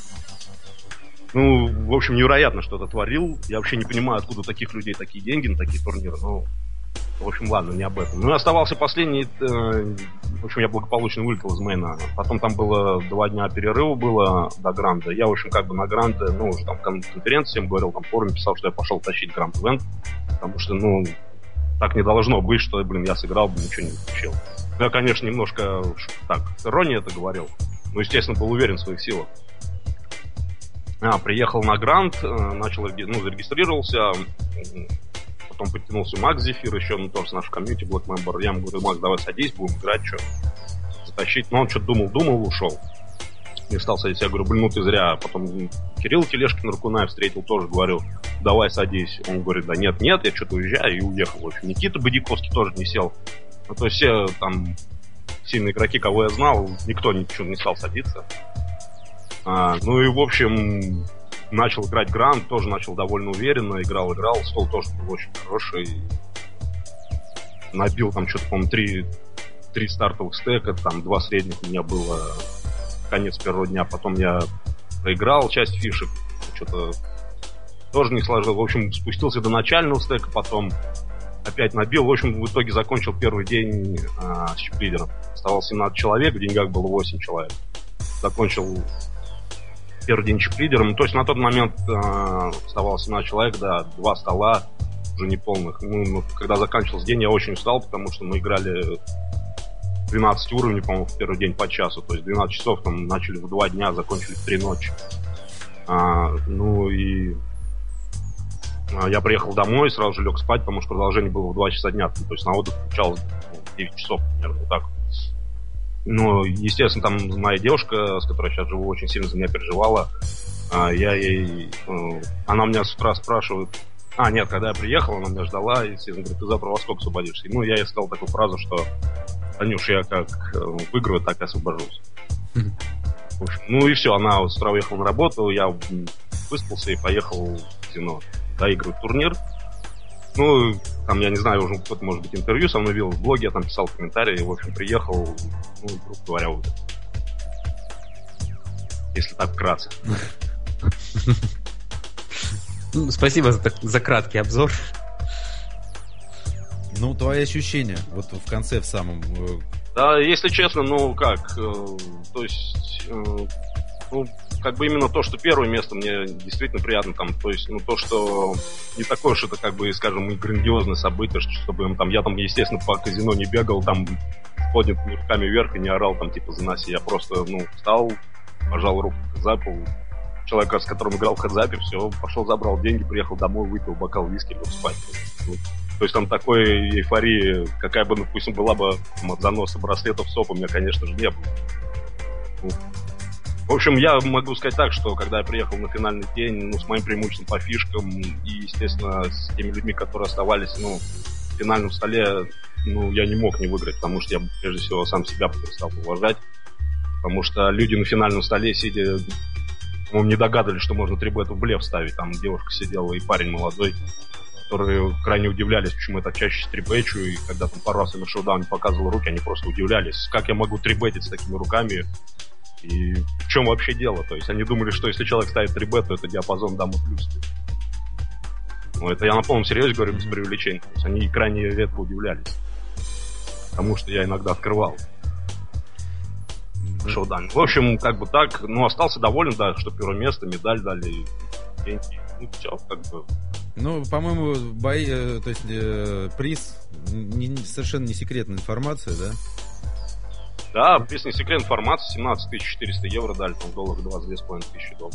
Ну, в общем, невероятно, что это творил. Я вообще не понимаю, откуда у таких людей такие деньги на такие турниры. Ну, в общем, ладно, не об этом. Ну, и оставался последний... Э, в общем, я благополучно вылетел из мейна. Потом там было два дня перерыва было до гранда. Я, в общем, как бы на гранды, ну, уже там в конференции всем говорил, там в форуме писал, что я пошел тащить гранд-ивент. Потому что, ну, так не должно быть, что, блин, я сыграл бы, ничего не получил. Я, конечно, немножко так, с иронией это говорил. Но, естественно, был уверен в своих силах. А, приехал на грант, начал, ну, зарегистрировался, потом подтянулся Макс Зефир, еще, ну, тоже с нашей комьюнити, Black Member. Я ему говорю: Макс, давай садись, будем играть, что, затащить. Но он что-то думал-думал, ушел. Не стал садиться. Я говорю: блин, ну ты зря. Потом Кирилл Тележкин Ракунаев встретил, тоже говорю: давай садись. Он говорит: да нет, нет, я что-то уезжаю, и уехал. В общем, Никита Бодяковский тоже не сел. Ну, то есть все там сильные игроки, кого я знал, никто ничего не стал садиться. А, ну и, в общем, начал играть грант, тоже начал довольно уверенно, играл, играл, стол тоже был очень хороший. Набил там что-то, по-моему, три, три стартовых стека, там два средних у меня было конец первого дня. Потом я проиграл часть фишек, что-то тоже не сложил. В общем, спустился до начального стека, потом опять набил. В общем, в итоге закончил первый день а, с чип-лидером. Оставалось семнадцать человек, в деньгах было восемь человек. Закончил первый день чип-лидером. То есть на тот момент э, оставалось семнадцать человек, да, два стола уже неполных. Ну, ну, когда заканчивался день, я очень устал, потому что мы играли двенадцать уровней, по-моему, в первый день по часу. То есть двенадцать часов там начали в два дня, закончили в три ночи. А, ну и а, я приехал домой, сразу же лег спать, потому что продолжение было в два часа дня. То есть на отдых получалось девять часов примерно, вот так. Ну, естественно, там моя девушка, с которой я сейчас живу, очень сильно за меня переживала. А, я ей... Она меня с утра спрашивает... А, нет, когда я приехал, она меня ждала, и, естественно, говорит: ты завтра во сколько освободишься? И, ну, я ей сказал такую фразу, что: Танюш, я как выиграю, так и освобожусь. В общем, ну и все, она с утра уехала на работу, я выспался и поехал в казино доигрывать турнир. Ну, там, я не знаю, уже кто-то, может быть, интервью со мной вел в блоге, я там писал комментарии, в общем, приехал, ну, грубо говоря, вот. Если так вкратце. Ну, спасибо за, за краткий обзор. Ну, твои ощущения, вот в конце, в самом... Да, если честно, ну, как, э, то есть, э, ну, как бы именно то, что первое место мне действительно приятно, там, то есть, ну, то, что не такое уж это, как бы, скажем, и грандиозное событие, что, чтобы, там, я там, естественно, по казино не бегал, там, с поднятыми руками вверх и не орал, там, типа, заноси, я просто, ну, встал, пожал руку в хедзапу, человека, с которым играл в хедзапе, все, пошел, забрал деньги, приехал домой, выпил бокал виски, лег спать. Вот. То есть там такой эйфории, какая бы, допустим, была бы там, от заноса браслетов СОП, у меня, конечно же, не было. В общем, я могу сказать так, что когда я приехал на финальный день, ну, с моим преимуществом по фишкам и, естественно, с теми людьми, которые оставались, ну, в финальном столе, ну, я не мог не выиграть, потому что я, прежде всего, сам себя перестал уважать. Потому что люди на финальном столе, сидя, по-моему, не догадывались, что можно три бета в блеф ставить. Там девушка сидела и парень молодой. которые крайне удивлялись, почему я так чаще стрибэчу, и когда там пару раз я на шоу-дауне показывал руки, они просто удивлялись, как я могу трибетить с такими руками, и в чем вообще дело. То есть они думали, что если человек ставит трибет, то это диапазон дамы плюс. Ну, это я на полном серьезе говорю, без преувеличения. То есть они крайне редко удивлялись тому, что я иногда открывал. Шоу-даун. В общем, как бы так, ну, остался доволен, да, что первое место, медаль дали, деньги, ну, все, как бы. Ну, по-моему, бои, то есть э, приз не, не, совершенно не секретная информация, да? Да, приз не секретная информация, семнадцать тысяч четыреста евро дали, там в долларах двадцать две с половиной тысячи долларов.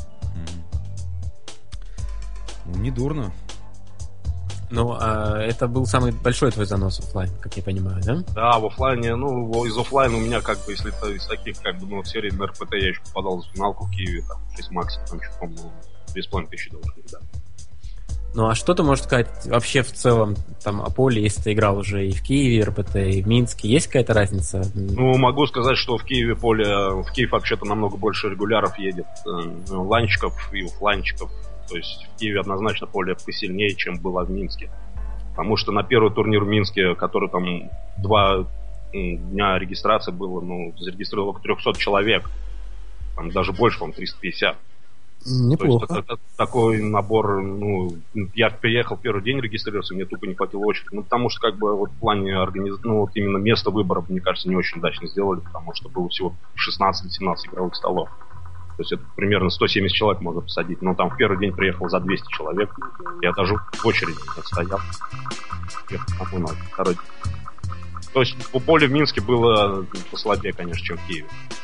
Mm-hmm. Не дурно. Ну, а это был самый большой твой занос в офлайн, как я понимаю, да? Да, в офлайне, ну, из офлайна у меня, как бы, если это из таких, как бы, ну, в серии на эр пэ тэ я еще попадал в финалку в Киеве, там, шесть максимум, там, что-то, по-моему, две с половиной тысячи долларов, да. Ну, а что ты можешь сказать вообще в целом там о поле, если ты играл уже и в Киеве, эр пэ тэ, и в Минске? Есть какая-то разница? Ну, могу сказать, что в Киеве поле, в Киев вообще-то намного больше регуляров едет, э, онлайнчиков и офлайнчиков. То есть в Киеве однозначно поле посильнее, чем было в Минске. Потому что на первый турнир в Минске, который там два дня регистрации было, ну, зарегистрировало около триста человек. Там даже больше, по-моему, триста пятьдесят. Неплохо. То есть это, это такой набор, ну, я приехал первый день регистрироваться, мне тупо не хватило очереди. Ну, потому что, как бы, вот в плане организации, ну, вот именно место выбора, мне кажется, не очень удачно сделали, потому что было всего шестнадцать-семнадцать игровых столов. То есть это примерно сто семьдесят человек можно посадить. Но там в первый день приехал за двести человек. Я даже в очереди отстоял. То есть по полю в Минске было послабее, конечно, чем в Киеве.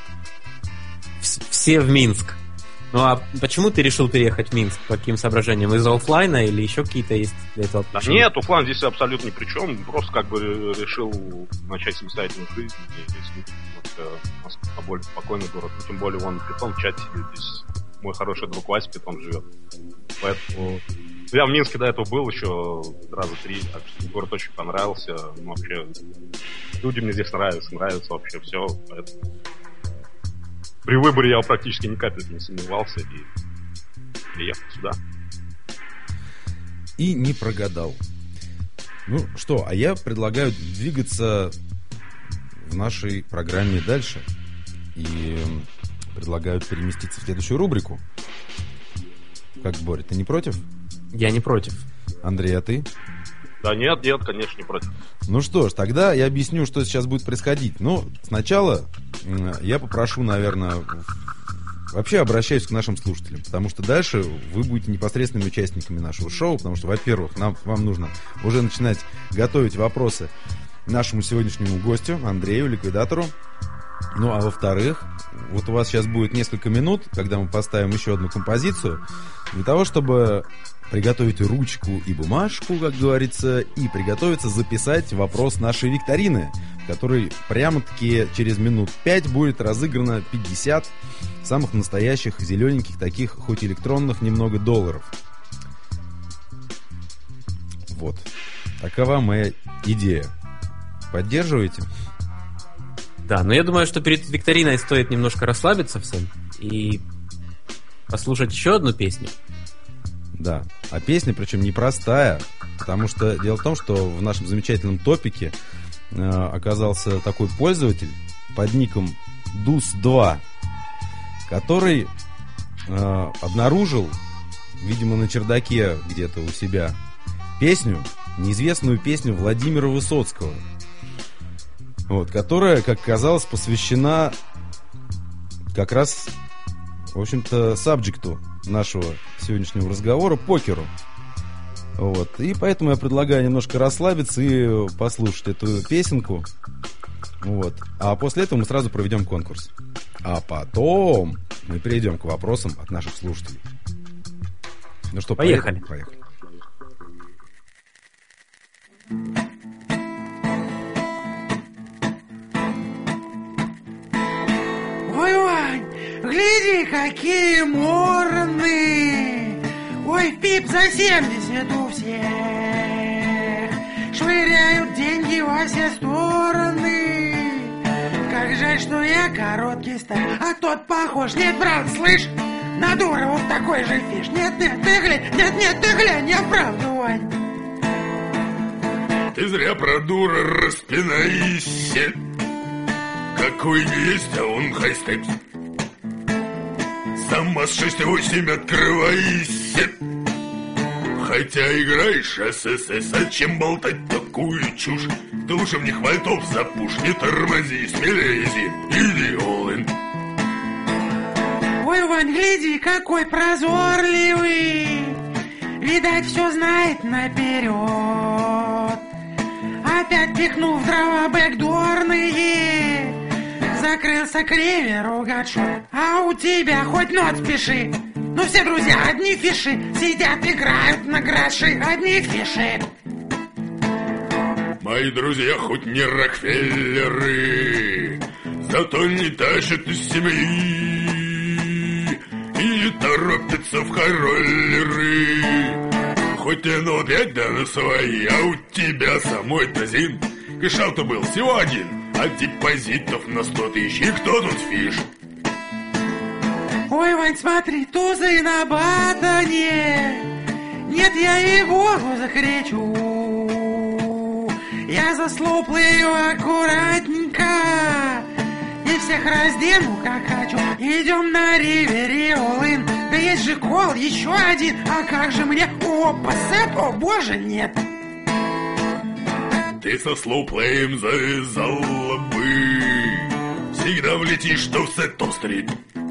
Все в Минск. Ну а почему ты решил переехать в Минск? По каким соображениям? Из-за офлайна или еще какие-то есть для этого причины? Нет, офлайн здесь абсолютно ни при чем. Просто как бы решил начать самостоятельную жизнь. Москва более спокойный город. Ну, тем более вон Питон в чате сидит. Здесь мой хороший друг Вася Питон живет. Поэтому я в Минске до этого был еще раза три. Так что город очень понравился. Ну, вообще люди мне здесь нравятся. Нравится вообще все. Поэтому при выборе я практически ни капельки не сомневался и приехал сюда. И не прогадал. Ну что, а я предлагаю двигаться в нашей программе дальше. И предлагаю переместиться в следующую рубрику. Как, Боря, ты не против? Я не против. Андрей, а ты? Да нет, нет, конечно, не против. Ну что ж, тогда я объясню, что сейчас будет происходить. Но сначала я попрошу, наверное, вообще обращаюсь к нашим слушателям, потому что дальше вы будете непосредственными участниками нашего шоу, потому что, во-первых, нам, вам нужно уже начинать готовить вопросы нашему сегодняшнему гостю, Андрею, ликвидатору. Ну, а во-вторых, вот у вас сейчас будет несколько минут, когда мы поставим еще одну композицию, для того, чтобы приготовить ручку и бумажку, как говорится, и приготовиться записать вопрос нашей викторины, в которой прямо-таки через минут пять будет разыграно пятьдесят самых настоящих зелененьких, таких, хоть электронных, немного долларов. Вот. Такова моя идея. Поддерживаете? Да, но я думаю, что перед викториной стоит немножко расслабиться всем и послушать еще одну песню. Да, а песня, причем непростая, потому что дело в том, что в нашем замечательном топике э, оказался такой пользователь под ником дус два, который э, обнаружил, видимо, на чердаке где-то у себя песню, неизвестную песню Владимира Высоцкого, вот, которая, как казалось, посвящена как раз, в общем-то, сабджекту нашего сегодняшнего разговора, покеру. Вот. И поэтому я предлагаю немножко расслабиться и послушать эту песенку. Вот. А после этого мы сразу проведем конкурс. А потом мы перейдем к вопросам от наших слушателей. Ну что, поехали. Поехали. Ой, Вань, гляди, какие морны! Ой, пип за семьдесят у всех! Швыряют деньги во все стороны! Как жаль, что я короткий стал, а тот похож. Нет, брат, слышь, на дура вот такой же фиш. Нет, нет, ты глянь, нет, нет, ты глянь, я правду, Вань. Ты зря про дура распинаешься. Какой не есть, а он хайстепс. Сама с шесть восемь открывайся. Хотя играешь ССС, зачем болтать такую чушь? Ты лучше в них вальтов запушь, не тормози, смелее иди, иди all-in. Ой, Вань, гляди, какой прозорливый. Видать, все знает наперед. Опять пихнул в дрова бэкдорные. Закрылся кривер, угадшот. А у тебя хоть нот пиши. Ну все друзья, одни фиши. Сидят, играют на гроши. Одни фиши. Мои друзья хоть не Рокфеллеры, зато не тащат из семьи и не торопятся в хороллеры. Хоть и ну опять да на свои, а у тебя самой-то зин. Кэш-аут был всего один, а депозитов на сто тысяч. И кто тут фиш? Ой, Вань, смотри, тузы на батоне. Нет, я ей-богу закричу. Я заслуплю аккуратненько и всех раздену, как хочу. Идем на ривере all-in. Да есть же кол, еще один. А как же мне? Опа, сет, о боже, нет. Ты со слоуплеем завязала бы. Всегда влетишь, что в сет-топ-стрит.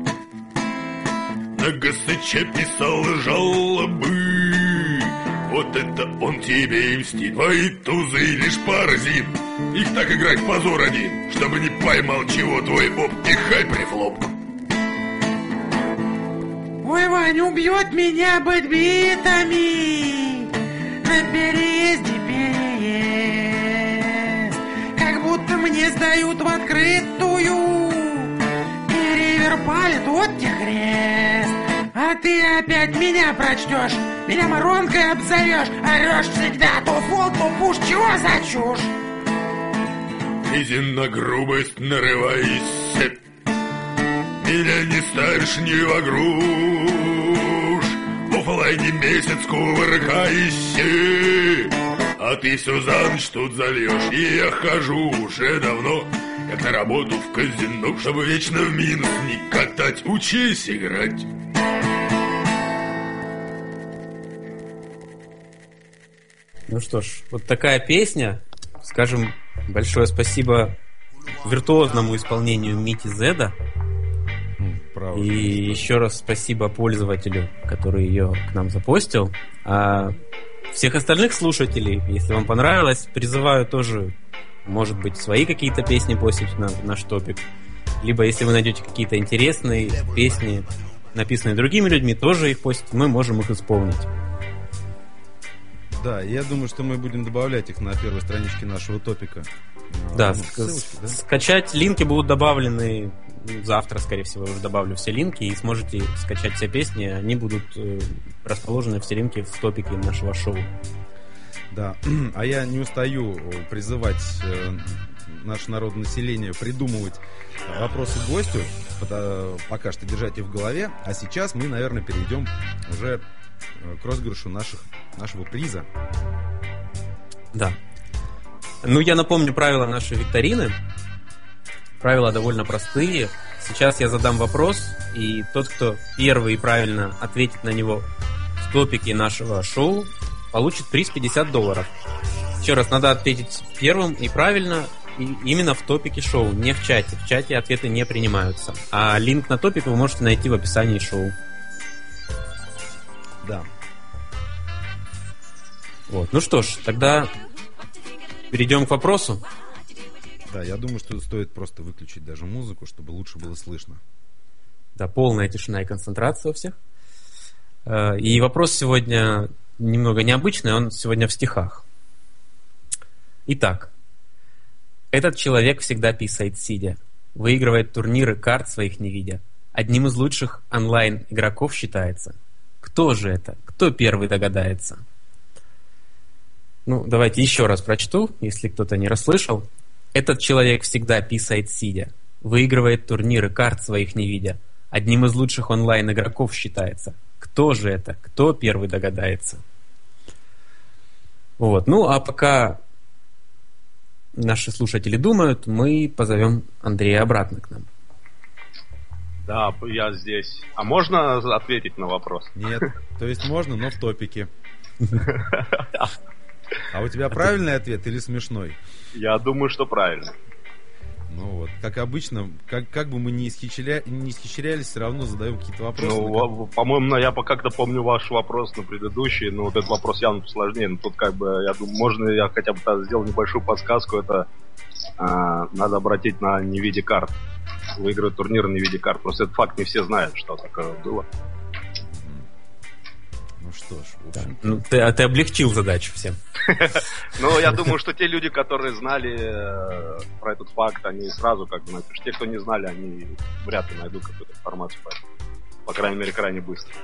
На ГСЧ писал жалобы. Вот это он тебе и мстит. Твои тузы лишь паразит. Их так играть позор один, чтобы не поймал чего твой оп и хайприфлоп. Ой, Вань, убьет меня бэтбитами на переезде переезд. Как будто мне сдают в открытую. И ривер палит, вот тебе крест. А ты опять меня прочтешь, меня моронкой обзовешь, орешь всегда, то фол, то пуш, чего за чушь? Иди на грубость нарывайся, меня не ставишь ни во груш, в оффлайне месяц кувыркайся, а ты все за ночь тут зальешь, и я хожу уже давно, как на работу в казино, чтобы вечно в минус не катать, учись играть. Ну что ж, вот такая песня. Скажем большое спасибо виртуозному исполнению Мити Зеда. Правда. И еще раз спасибо пользователю, который ее к нам запостил. А всех остальных слушателей, если вам понравилось, призываю тоже, может быть, свои какие-то песни постить на наш топик. Либо если вы найдете какие-то интересные песни, написанные другими людьми, тоже их постить, мы можем их исполнить. Да, я думаю, что мы будем добавлять их на первой страничке нашего топика. Да, ну, ск- ссылочки, да? скачать линки будут добавлены завтра, скорее всего, я уже добавлю все линки, и сможете скачать все песни, они будут э, расположены все линки в топике нашего шоу. Да, а я не устаю призывать э, наше народное население придумывать вопросы гостю, пока что держать их в голове, а сейчас мы, наверное, перейдем уже к розыгрышу наших, нашего приза. Да. Ну, я напомню правила нашей викторины. Правила довольно простые. Сейчас я задам вопрос, и тот, кто первый правильно ответит на него в топике нашего шоу, получит приз пятьдесят долларов. Еще раз, надо ответить первым и правильно, и именно в топике шоу, не в чате. В чате ответы не принимаются. А линк на топик вы можете найти в описании шоу. Да. Вот. Ну что ж, тогда перейдем к вопросу. Да, я думаю, что стоит просто выключить даже музыку, чтобы лучше было слышно. Да, полная тишина и концентрация у всех. И вопрос сегодня немного необычный, он сегодня в стихах. Итак. Этот человек всегда писает сидя, выигрывает турниры, карт своих не видя. Одним из лучших онлайн-игроков считается. Кто же это? Кто первый догадается? Ну, давайте еще раз прочту, если кто-то не расслышал. Этот человек всегда писает сидя, выигрывает турниры, карт своих не видя. Одним из лучших онлайн-игроков считается. Кто же это? Кто первый догадается? Вот. Ну, а пока наши слушатели думают, мы позовем Андрея обратно к нам. Да, я здесь. А можно ответить на вопрос? Нет, то есть можно, но в топике. А у тебя правильный ответ или смешной? Я думаю, что правильно. Ну вот, как обычно, как, как бы мы ни, исхищря... не исхищрялись, все равно задаем какие-то вопросы. Ну, на... по-моему, я как-то помню ваш вопрос на предыдущий, но вот этот вопрос явно посложнее. Но тут как бы, я думаю, можно я хотя бы сделал небольшую подсказку. Это а, надо обратить на не виде карт. Выигрывать турнир не виде карт. Просто этот факт не все знают, что такое было. Ну что ж, в общем... Ну, ты, а ты облегчил задачу всем. Ну, я думаю, что те люди, которые знали про этот факт, они сразу как бы напишут. Те, кто не знали, они вряд ли найдут какую-то информацию. По крайней мере, крайне быстро.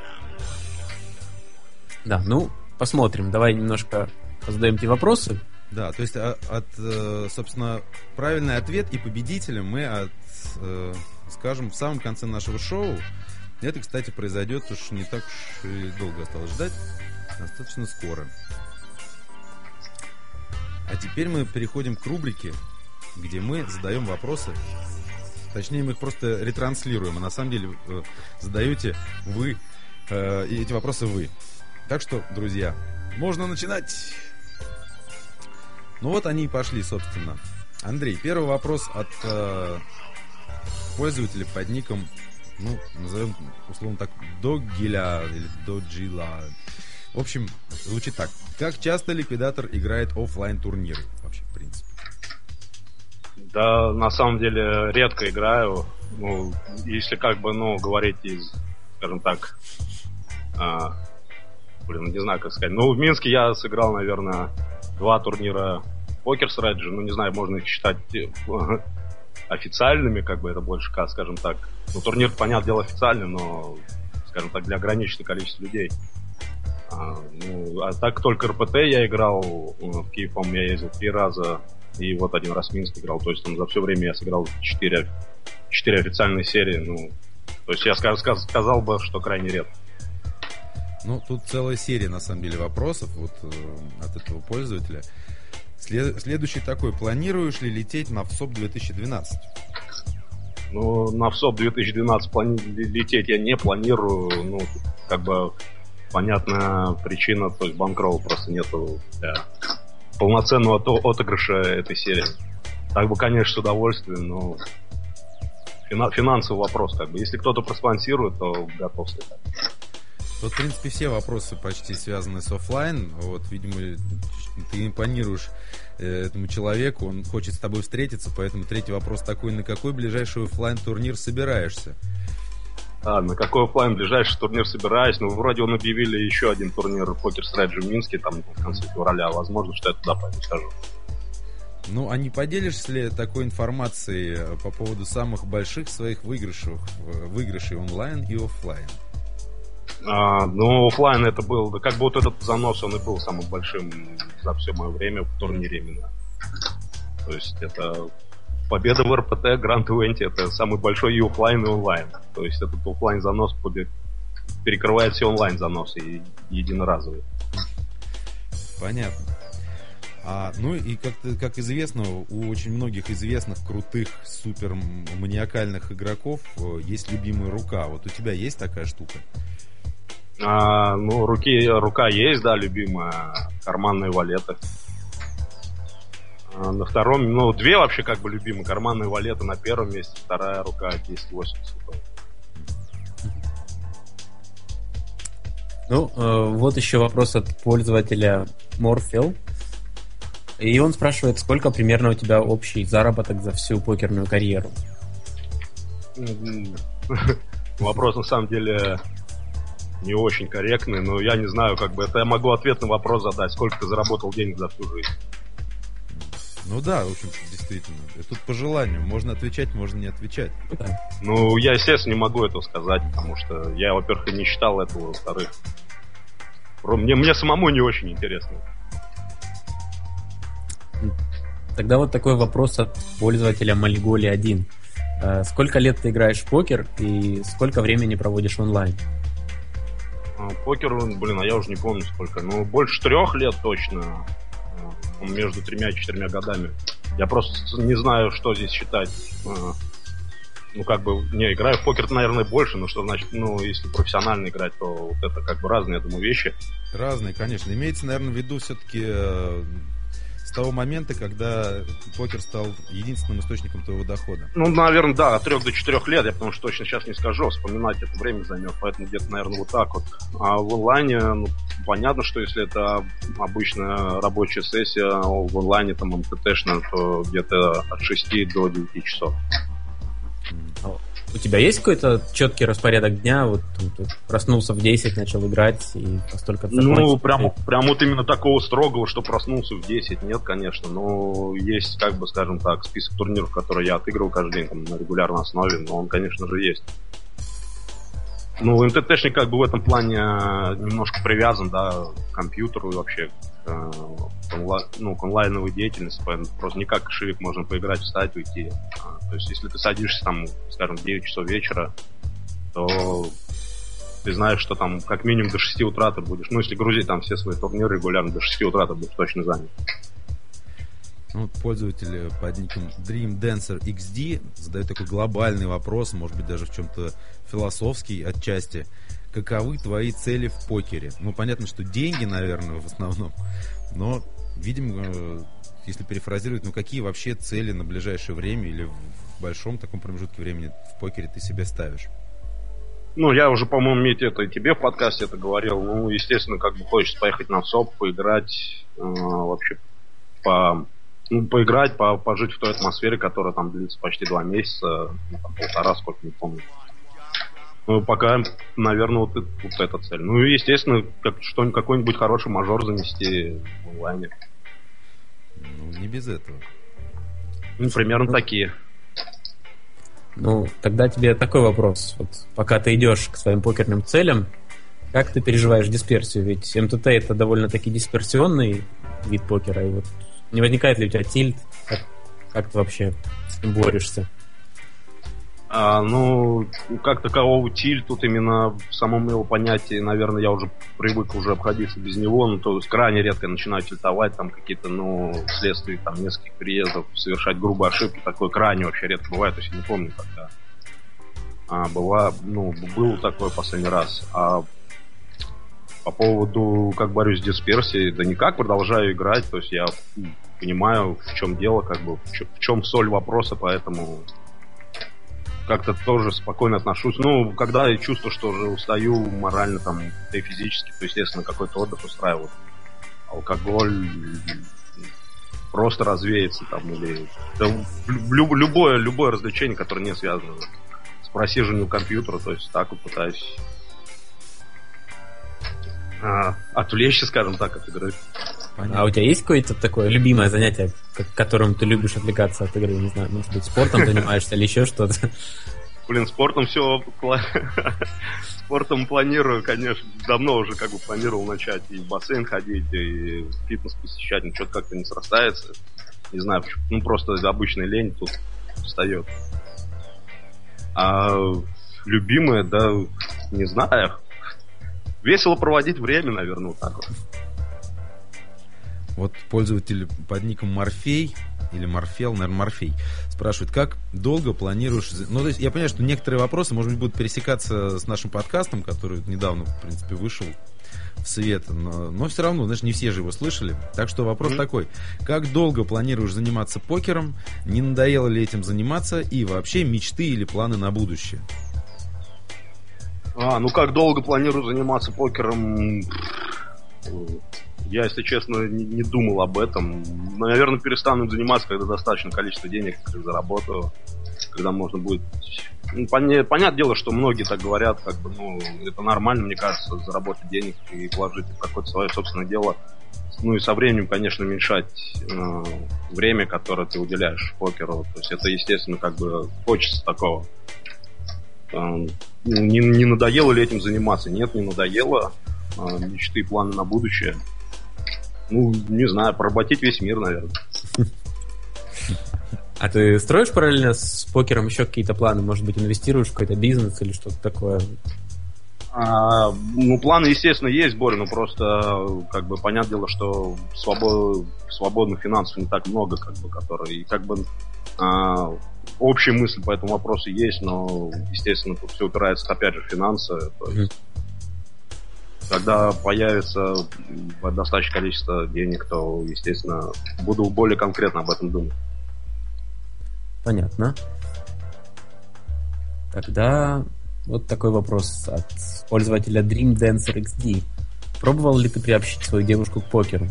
Да, ну, посмотрим. Давай немножко задаем тебе вопросы. Да, то есть от, собственно, правильный ответ и победителя мы от, скажем, в самом конце нашего шоу. Это, кстати, произойдет уж не так уж и долго осталось ждать. Достаточно скоро. А теперь мы переходим к рубрике, где мы задаем вопросы. Точнее, мы их просто ретранслируем. А на самом деле задаете вы э, эти вопросы вы. Так что, друзья, можно начинать. Ну вот они и пошли, собственно. Андрей, первый вопрос от э, пользователя под ником, ну, назовем, условно так, Доггиля или Доджила. В общем, звучит так. Как часто ликвидатор играет офлайн турниры? Вообще, в принципе. Да, на самом деле, редко играю. Ну, если как бы, ну, говорить из, скажем так, а, блин, не знаю, как сказать. Ну, в Минске я сыграл, наверное, два турнира покер с Реджи. Ну, не знаю, можно их считать официальными, как бы это больше, скажем так. Ну, турнир, понятное дело, официальный, но, скажем так, для ограниченного количества людей. А, ну, а так только эр пэ тэ я играл, в Киев, по-моему, я ездил три раза, и вот один раз в Минск играл. То есть там за все время я сыграл четыре, четыре официальные серии. Ну, то есть я сказ, сказ, сказал бы, что крайне редко. Ну, тут целая серия, на самом деле, вопросов вот э, от этого пользователя. След, следующий такой. Планируешь ли лететь на ВСОП две тысячи двенадцать? Ну, на ВСОП две тысячи двенадцать плани- лететь я не планирую. Ну, как бы понятная причина, то есть банкролл просто нету для полноценного отыгрыша этой серии. Так бы, конечно, с удовольствием, но фина- финансовый вопрос, как бы. Если кто-то проспонсирует, то готов слетать. Вот, в принципе, все вопросы почти связаны с офлайн. Вот, видимо, ты импонируешь э, этому человеку, он хочет с тобой встретиться, поэтому третий вопрос такой: на какой ближайший офлайн турнир собираешься? А, на какой офлайн ближайший турнир собираюсь? Ну, вроде он объявили еще один турнир покер с Реджи в Минске, там в конце февраля. Возможно, что я туда пойду схожу. Ну, а не поделишься ли такой информацией по поводу самых больших своих выигрышей, выигрышей онлайн и офлайн? А, ну, офлайн это был, как бы вот этот занос, он и был самым большим за все мое время в турнире именно. То есть это победа в эр пэ тэ, Grand Event, это самый большой и офлайн, и онлайн. То есть этот офлайн занос перекрывает все онлайн заносы и единоразовые. Понятно. А, ну и как, как известно, у очень многих известных, крутых, супер маниакальных игроков есть любимая рука. Вот у тебя есть такая штука? А, ну, руки, рука есть, да, любимая. Карманные валеты. А, на втором, ну, две вообще как бы любимые. Карманные валеты на первом месте, вторая рука десять восемьдесят. Ну, э, вот еще вопрос от пользователя Morphel. И он спрашивает, сколько примерно у тебя общий заработок за всю покерную карьеру? Вопрос на самом деле не очень корректный, но я не знаю, как бы это я могу ответ на вопрос задать, сколько ты заработал денег за всю жизнь. Ну да, в общем, действительно. Тут по желанию. Можно отвечать, можно не отвечать. Да. Ну, я, естественно, не могу этого сказать, потому что я, во-первых, и не считал этого, во-вторых. Мне, мне самому не очень интересно. Тогда вот такой вопрос от пользователя Мальголи один. Сколько лет ты играешь в покер и сколько времени проводишь онлайн? Покер, блин, а я уже не помню сколько. Ну, больше трех лет точно. между тремя и четырьмя годами. Я просто не знаю, что здесь считать. Ну, как бы, не, играю в покер, наверное, больше, но что значит, ну, если профессионально играть, то вот это как бы разные, я думаю, вещи. Разные, конечно. Имеется, наверное, в виду все-таки э, с того момента, когда покер стал единственным источником твоего дохода. Ну, наверное, да, от трех до четырех лет, я потому что точно сейчас не скажу, вспоминать это время займет, поэтому где-то, наверное, вот так вот. А в онлайне, ну, понятно, что если это обычная рабочая сессия в онлайне, там, эм тэ тэ-шная, то где-то от шести до девяти часов. У тебя есть какой-то четкий распорядок дня? Вот ты проснулся в десять, начал играть и постолько... Ну, прям, прям вот именно такого строгого, что проснулся в десять, нет, конечно. Но есть, как бы, скажем так, список турниров, которые я отыгрывал каждый день там, на регулярной основе, но он, конечно же, есть. Ну, эм тэ тэ-шник как бы в этом плане немножко привязан, да, к компьютеру и вообще к, онлайн, ну, к онлайновой деятельности, поэтому просто не как кошелек можно поиграть, встать, уйти. То есть, если ты садишься там, скажем, в девять часов вечера, то ты знаешь, что там как минимум до шести утра ты будешь, ну, если грузить там все свои турниры регулярно, до шести утра ты будешь точно занят. Ну, пользователь под ником Dream Dancer икс ди задает такой глобальный вопрос, может быть, даже в чем-то философский отчасти. Каковы твои цели в покере? Ну, понятно, что деньги, наверное, в основном, но, видимо, если перефразировать, ну, какие вообще цели на ближайшее время или в большом таком промежутке времени в покере ты себе ставишь? Ну, я уже, по-моему, Митя, это и тебе в подкасте это говорил. Ну, естественно, как бы хочется поехать на СОП, поиграть, э, вообще по... Ну, поиграть, по, пожить в той атмосфере, которая там длится почти два месяца, ну, там, полтора, сколько, не помню. Ну, пока, наверное, вот, это, вот эта цель. Ну, и, естественно, как, что, какой-нибудь хороший мажор занести в онлайне. Ну, не без этого. Ну, примерно ну, такие. Ну, тогда тебе такой вопрос. Вот, пока ты идешь к своим покерным целям, как ты переживаешь дисперсию? Ведь эм тэ тэ это довольно-таки дисперсионный вид покера, и вот не возникает ли у тебя тильт? Как, как ты вообще с ним борешься? А, ну, как такового тильт, тут именно в самом его понятии, наверное, я уже привык уже обходиться без него, ну, то есть крайне редко начинаю тильтовать, там какие-то, ну, вследствие там нескольких переездов, совершать грубые ошибки, такое крайне вообще редко бывает, то есть я не помню, когда а, была, ну, было такое последний раз. А по поводу, как борюсь с дисперсией, да никак, продолжаю играть, то есть я понимаю, в чем дело, как бы, в чем соль вопроса, поэтому как-то тоже спокойно отношусь. Ну, когда я чувствую, что уже устаю морально, там, да и физически, то, естественно, какой-то отдых устраивает. Алкоголь просто развеется там, или да, люб, любое, любое развлечение, которое не связано с просиживанием компьютера, то есть так вот пытаюсь а, отвлечься, скажем так, от игры. Понятно. А у тебя есть какое-то такое любимое занятие, которым ты любишь отвлекаться от игры? Не знаю, может быть, спортом занимаешься или еще что-то? Блин, спортом все... Спортом планирую, конечно, давно уже как бы планировал начать и в бассейн ходить, и фитнес посещать, но что-то как-то не срастается. Не знаю, почему. Ну, просто обычная лень тут встает. А любимое, да, не знаю. Весело проводить время, наверное, вот так вот. Вот пользователь под ником Морфей, или Морфел, наверное, Морфей, спрашивает, как долго планируешь... Ну, то есть я понимаю, что некоторые вопросы, может быть, будут пересекаться с нашим подкастом, который недавно, в принципе, вышел в свет, но, но все равно, знаешь, не все же его слышали. Так что вопрос mm-hmm. такой, как долго планируешь заниматься покером, не надоело ли этим заниматься, и вообще мечты или планы на будущее? А, ну как долго планирую заниматься покером... Я, если честно, не, не думал об этом. Наверное, перестану заниматься, когда достаточно количество денег заработаю, когда можно будет... Ну, пон... Понятное дело, что многие так говорят, как бы, ну, это нормально, мне кажется, заработать денег и вложить в какое-то свое собственное дело. Ну и со временем, конечно, уменьшать э, время, которое ты уделяешь покеру. То есть это, естественно, как бы хочется такого. Э, не, не надоело ли этим заниматься? Нет, не надоело. Э, мечты и планы на будущее. Ну, не знаю, поработить весь мир, наверное. А ты строишь параллельно с покером еще какие-то планы? Может быть, инвестируешь в какой-то бизнес или что-то такое? А, ну, планы, естественно, есть, Боря, но просто, как бы, понятное дело, что свобод... свободных финансов не так много, как бы, которые, и, как бы, а, общая мысль по этому вопросу есть, но, естественно, тут все упирается, опять же, в финансы, то есть, mm-hmm. когда появится достаточное количество денег, то, естественно, буду более конкретно об этом думать. Понятно. Тогда вот такой вопрос от пользователя Dream Dancer икс ди. Пробовал ли ты приобщить свою девушку к покеру?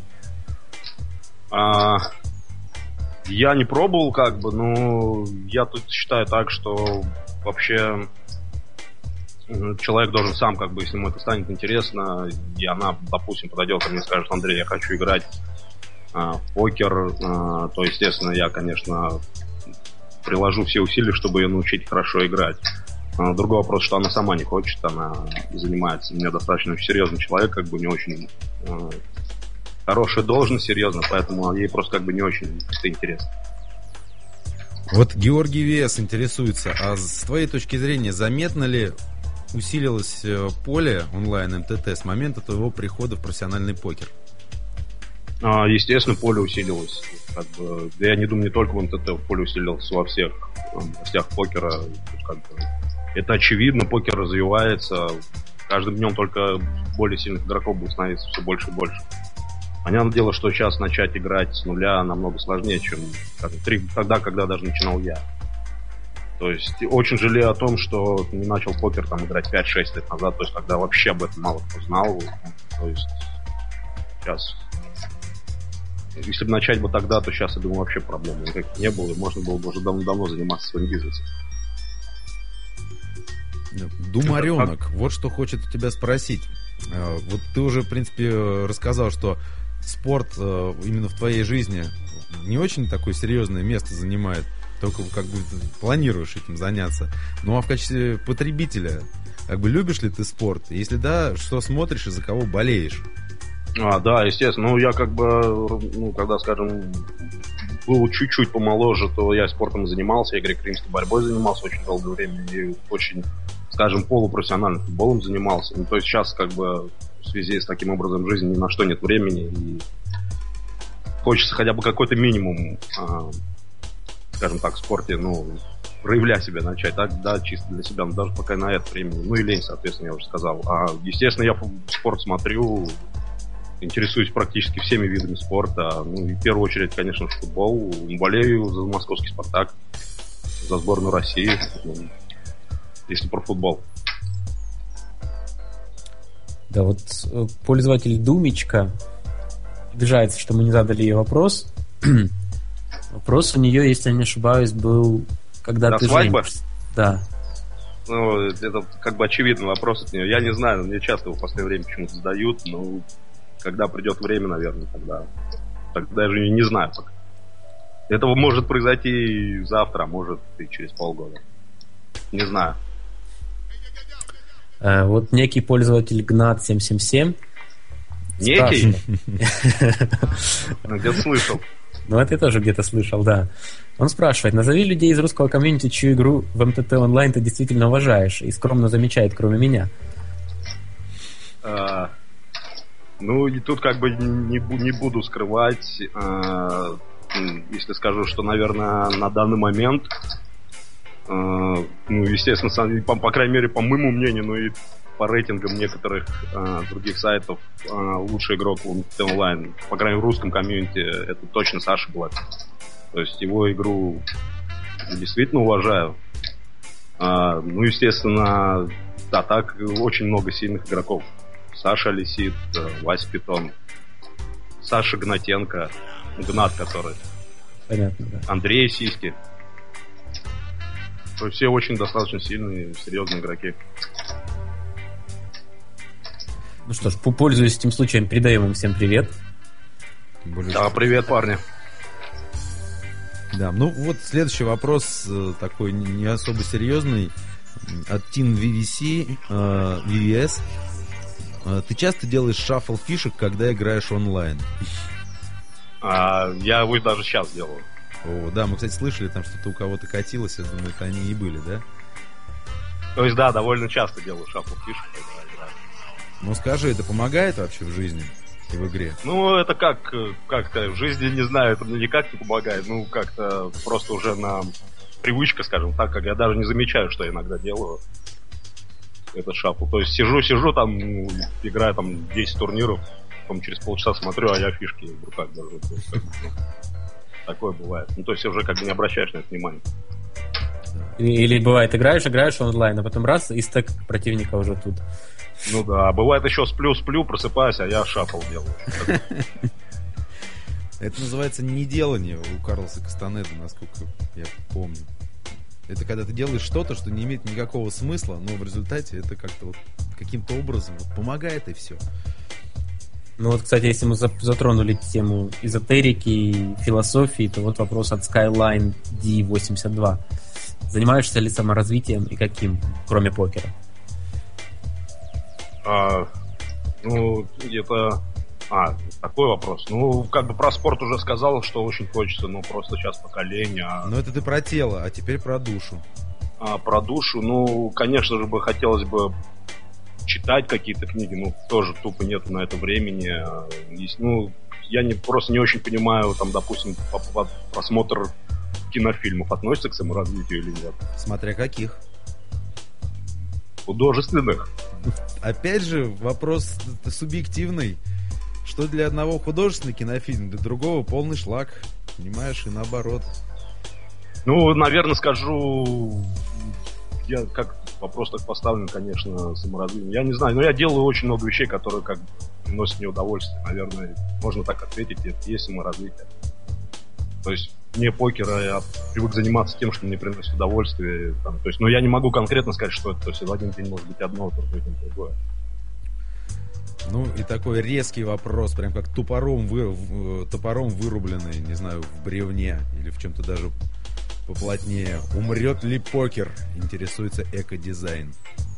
А, я не пробовал, как бы, но я тут считаю так, что вообще человек должен сам, как бы, если ему это станет интересно, и она, допустим, подойдет ко мне и скажет: Андрей, я хочу играть а, в покер, а, то, естественно, я, конечно, приложу все усилия, чтобы ее научить хорошо играть. А, другой вопрос, что она сама не хочет, она занимается. У меня достаточно очень серьезный человек, как бы не очень а, хорошая должность, серьезно, поэтому ей просто как бы не очень это интересно. Вот Георгий Вес интересуется, а с твоей точки зрения, заметно ли усилилось поле онлайн эм тэ тэ с момента твоего прихода в профессиональный покер? А, естественно, поле усилилось. Как бы, да я не думаю, не только в эм тэ тэ, поле усилилось во всех областях покера. Как бы, это очевидно, покер развивается. Каждым днем только более сильных игроков будет становиться все больше и больше. Понятное дело, что сейчас начать играть с нуля намного сложнее, чем тогда, когда даже начинал я. То есть очень жалею о том, что не начал покер там играть пять-шесть лет назад, то есть когда вообще об этом мало кто знал. То есть сейчас, если бы начать бы тогда, то сейчас, я думаю, вообще проблем никаких не было, и можно было бы уже давно-давно заниматься своим бизнесом. Думаренок, вот что хочет у тебя спросить. Вот ты уже, в принципе, рассказал, что спорт именно в твоей жизни не очень такое серьезное место занимает, только как бы планируешь этим заняться. Ну а в качестве потребителя, как бы, любишь ли ты спорт? Если да, что смотришь и за кого болеешь? А, да, естественно. Ну, я как бы, ну, когда, скажем, был чуть-чуть помоложе, то я спортом занимался, я греко-римской борьбой занимался очень долгое время и очень, скажем, полупрофессиональным футболом занимался. Ну, то есть сейчас, как бы, в связи с таким образом жизни ни на что нет времени, и хочется хотя бы какой-то минимум, а, скажем так, в спорте, ну, проявлять себя начать, так, да, чисто для себя, но даже пока на это времени, ну и лень, соответственно, я уже сказал. А, естественно, я спорт смотрю, интересуюсь практически всеми видами спорта, ну и в первую очередь, конечно, футбол, болею за московский «Спартак», за сборную России, если про футбол. Да, вот пользователь Думечка обижается, что мы не задали ей вопрос. Вопрос у нее, если я не ошибаюсь, был, когда да, ты свадьба? женишься. Да. Ну, это как бы очевидный вопрос от нее. Я не знаю, мне часто его в последнее время почему-то задают, но когда придет время, наверное, тогда, тогда я же не знаю пока. Это может произойти завтра, а может и через полгода. Не знаю. А, вот некий пользователь Гнат семь семь семь. Некий? Где-то слышал. Ну, это я тоже где-то слышал, да. Он спрашивает: назови людей из русского комьюнити, чью игру в эм тэ тэ онлайн ты действительно уважаешь и скромно замечает, кроме меня. А, ну, и тут как бы не, не буду скрывать, а, если скажу, что, наверное, на данный момент, а, ну, естественно, по, по крайней мере, по моему мнению, ну и по рейтингам некоторых а, других сайтов, а, лучший игрок в эм тэ тэ онлайн, по крайней мере, в русском комьюнити, это точно Саша Блэк. То есть его игру действительно уважаю. А, ну, естественно, да, так очень много сильных игроков. Саша Лисит, Вася Питон, Саша Гнатенко, Гнат, который. Понятно, да. Андрей Сиськи. То есть все очень достаточно сильные, серьезные игроки. Ну что ж, пользуясь этим случаем, передаем им всем привет. Да, привет, парни. Да, ну вот следующий вопрос такой не особо серьезный от Team ви ви си, э, ви ви эс. Ты часто делаешь шаффл фишек, когда играешь онлайн? А, я его даже сейчас делаю. О, да, мы, кстати, слышали, там что-то у кого-то катилось, я думаю, это они и были, да? То есть, да, довольно часто делаю шаффл фишек, когда играю. Ну скажи, это помогает вообще в жизни и в игре? Ну, это как, как-то в жизни, не знаю, это мне никак не помогает. Ну, как-то просто уже на привычка, скажем так, как я даже не замечаю, что я иногда делаю. Это шафл. То есть сижу-сижу, там, ну, играю там десять турниров, потом через полчаса смотрю, а я фишки в руках держу. То есть, как, ну, такое бывает. Ну, то есть уже как бы не обращаешь на это внимания. Или бывает, играешь, играешь онлайн, а потом раз, и стек противника уже тут. Ну да, бывает еще сплю-сплю, просыпаюсь, а я шафл делаю. Это называется неделание у Карлоса Кастанеды, насколько я помню. Это когда ты делаешь что-то, что не имеет никакого смысла, но в результате это как-то вот каким-то образом вот помогает, и все. Ну вот, кстати, если мы затронули тему эзотерики и философии, то вот вопрос от Skyline ди восемьдесят два. Занимаешься ли саморазвитием и каким, кроме покера? А, ну, это... А, такой вопрос. Ну, как бы про спорт уже сказал, что очень хочется, ну, просто сейчас поколение. А... Ну, это ты про тело, а теперь про душу. А, про душу, ну, конечно же, бы хотелось бы читать какие-то книги, ну, тоже тупо нету на это времени. Есть, ну, я не, просто не очень понимаю, там, допустим, просмотр кинофильмов относится к саморазвитию или нет. Смотря каких. Художественных. Опять же, вопрос субъективный. Что для одного художественный кинофильм, для другого полный шлак. Понимаешь, и наоборот. Ну, наверное, скажу... Я как вопрос так поставлен, конечно, саморазвитием. Я не знаю, но я делаю очень много вещей, которые как приносят мне удовольствие. Наверное, можно так ответить, это и есть саморазвитие. То есть вне покера я привык заниматься тем, что мне приносит удовольствие. Там, то есть, но я не могу конкретно сказать, что это. То есть в один день может быть одно, в другой день другое. Ну и такой резкий вопрос, прям как топором, вы, топором вырубленный, не знаю, в бревне или в чем-то даже поплотнее. Умрет ли покер? Интересуется экодизайн.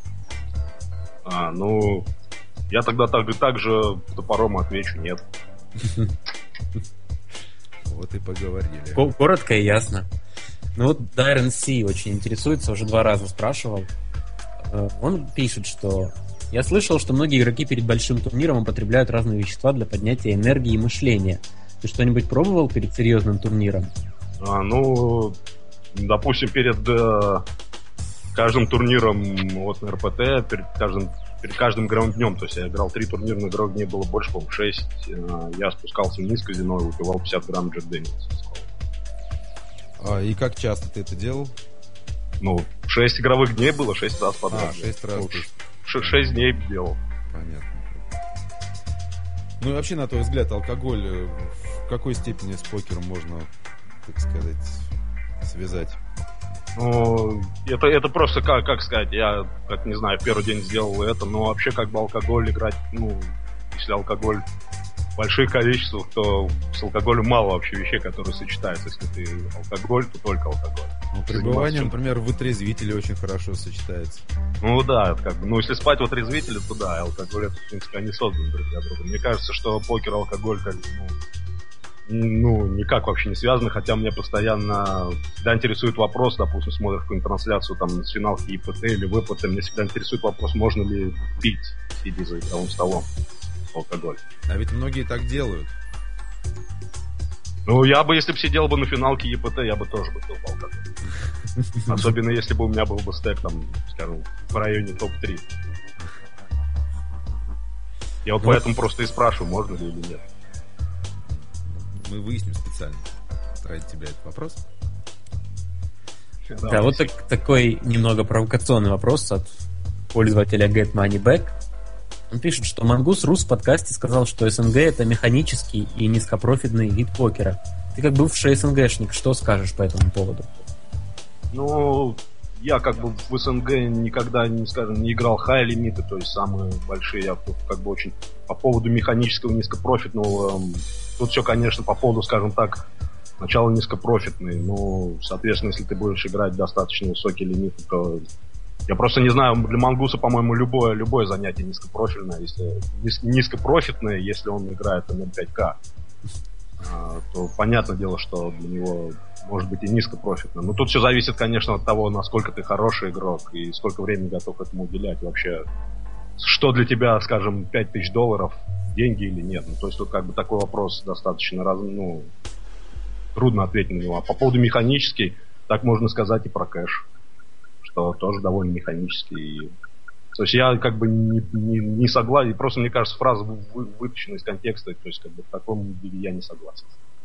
А, ну, я тогда так, так же топором отвечу нет. Вот и поговорили. Коротко и ясно. Ну вот Дайрен Си очень интересуется, уже два раза спрашивал. Он пишет, что я слышал, что многие игроки перед большим турниром употребляют разные вещества для поднятия энергии и мышления. Ты что-нибудь пробовал перед серьезным турниром? А, ну, допустим, перед э, каждым турниром вот на эр пэ тэ, перед каждым, перед каждым игровым днем, то есть я играл три турнирных игровых дней, было больше, по-моему, шесть. Э, я спускался вниз в казино и выпивал пятьдесят грамм Джек Дэниелс. А, и как часто ты это делал? Ну, шесть игровых дней было, шесть раз подряд. А, шесть раз. Ну, шесть дней делал. Понятно. Ну и вообще, на твой взгляд, алкоголь в какой степени с покером можно, так сказать, связать? Ну, это, это просто, как, как сказать, я, как не знаю, первый день сделал это, но вообще как бы алкоголь играть, ну, если алкоголь в больших количествах, то с алкоголем мало вообще вещей, которые сочетаются. Если ты алкоголь, то только алкоголь. Ну, пребывание, например, в отрезвителе очень хорошо сочетается. Ну да, как бы, ну если спать в отрезвителе, то да, алкоголь, это, в принципе, они созданы друг для друга. Мне кажется, что покер и алкоголь как бы, ну, ну, никак вообще не связаны, хотя меня постоянно всегда интересует вопрос, допустим, смотришь какую-нибудь трансляцию там с финалки и пэ тэ или вэ пэ тэ, мне всегда интересует вопрос, можно ли пить, сидя за игровым столом, алкоголь. А ведь многие так делают. Ну, я бы, если бы сидел бы на финалке и пэ тэ, я бы тоже бы пил алкоголь. Особенно, если бы у меня был бы стек, там, скажем, в районе топ три. Я вот поэтому просто и спрашиваю, можно ли или нет. Мы выясним специально ради тебя этот вопрос. Да, да вот так, такой немного провокационный вопрос от пользователя Get Money Back. Он пишет, что Мангус Рус в подкасте сказал, что эс эн гэ это механический и низкопрофитный вид покера. Ты как бывший эс эн гэшник, что скажешь по этому поводу? Ну, я как бы в эс эн гэ никогда, не, скажем, не играл хай-лимиты, то есть самые большие. Я как бы очень по поводу механического низкопрофитного. Тут все, конечно, по поводу, скажем так, сначала низкопрофитный. Ну, соответственно, если ты будешь играть достаточно высокие лимиты, то я просто не знаю, для Мангуса, по-моему, любое, любое занятие низкопрофильное. Если низкопрофитное, если он играет эм эм пять ка, то понятное дело, что для него может быть и низкопрофитно. Но тут все зависит, конечно, от того, насколько ты хороший игрок и сколько времени готов этому уделять. Вообще, что для тебя, скажем, пять тысяч долларов деньги или нет. Ну, то есть тут как бы такой вопрос достаточно раз, ну, трудно ответить на него. А по поводу механический, так можно сказать и про кэш, что тоже довольно механический. То есть я как бы не, не, не согласен, просто мне кажется, фраза вы, вытащена из контекста, то есть как бы в таком виде я не согласен.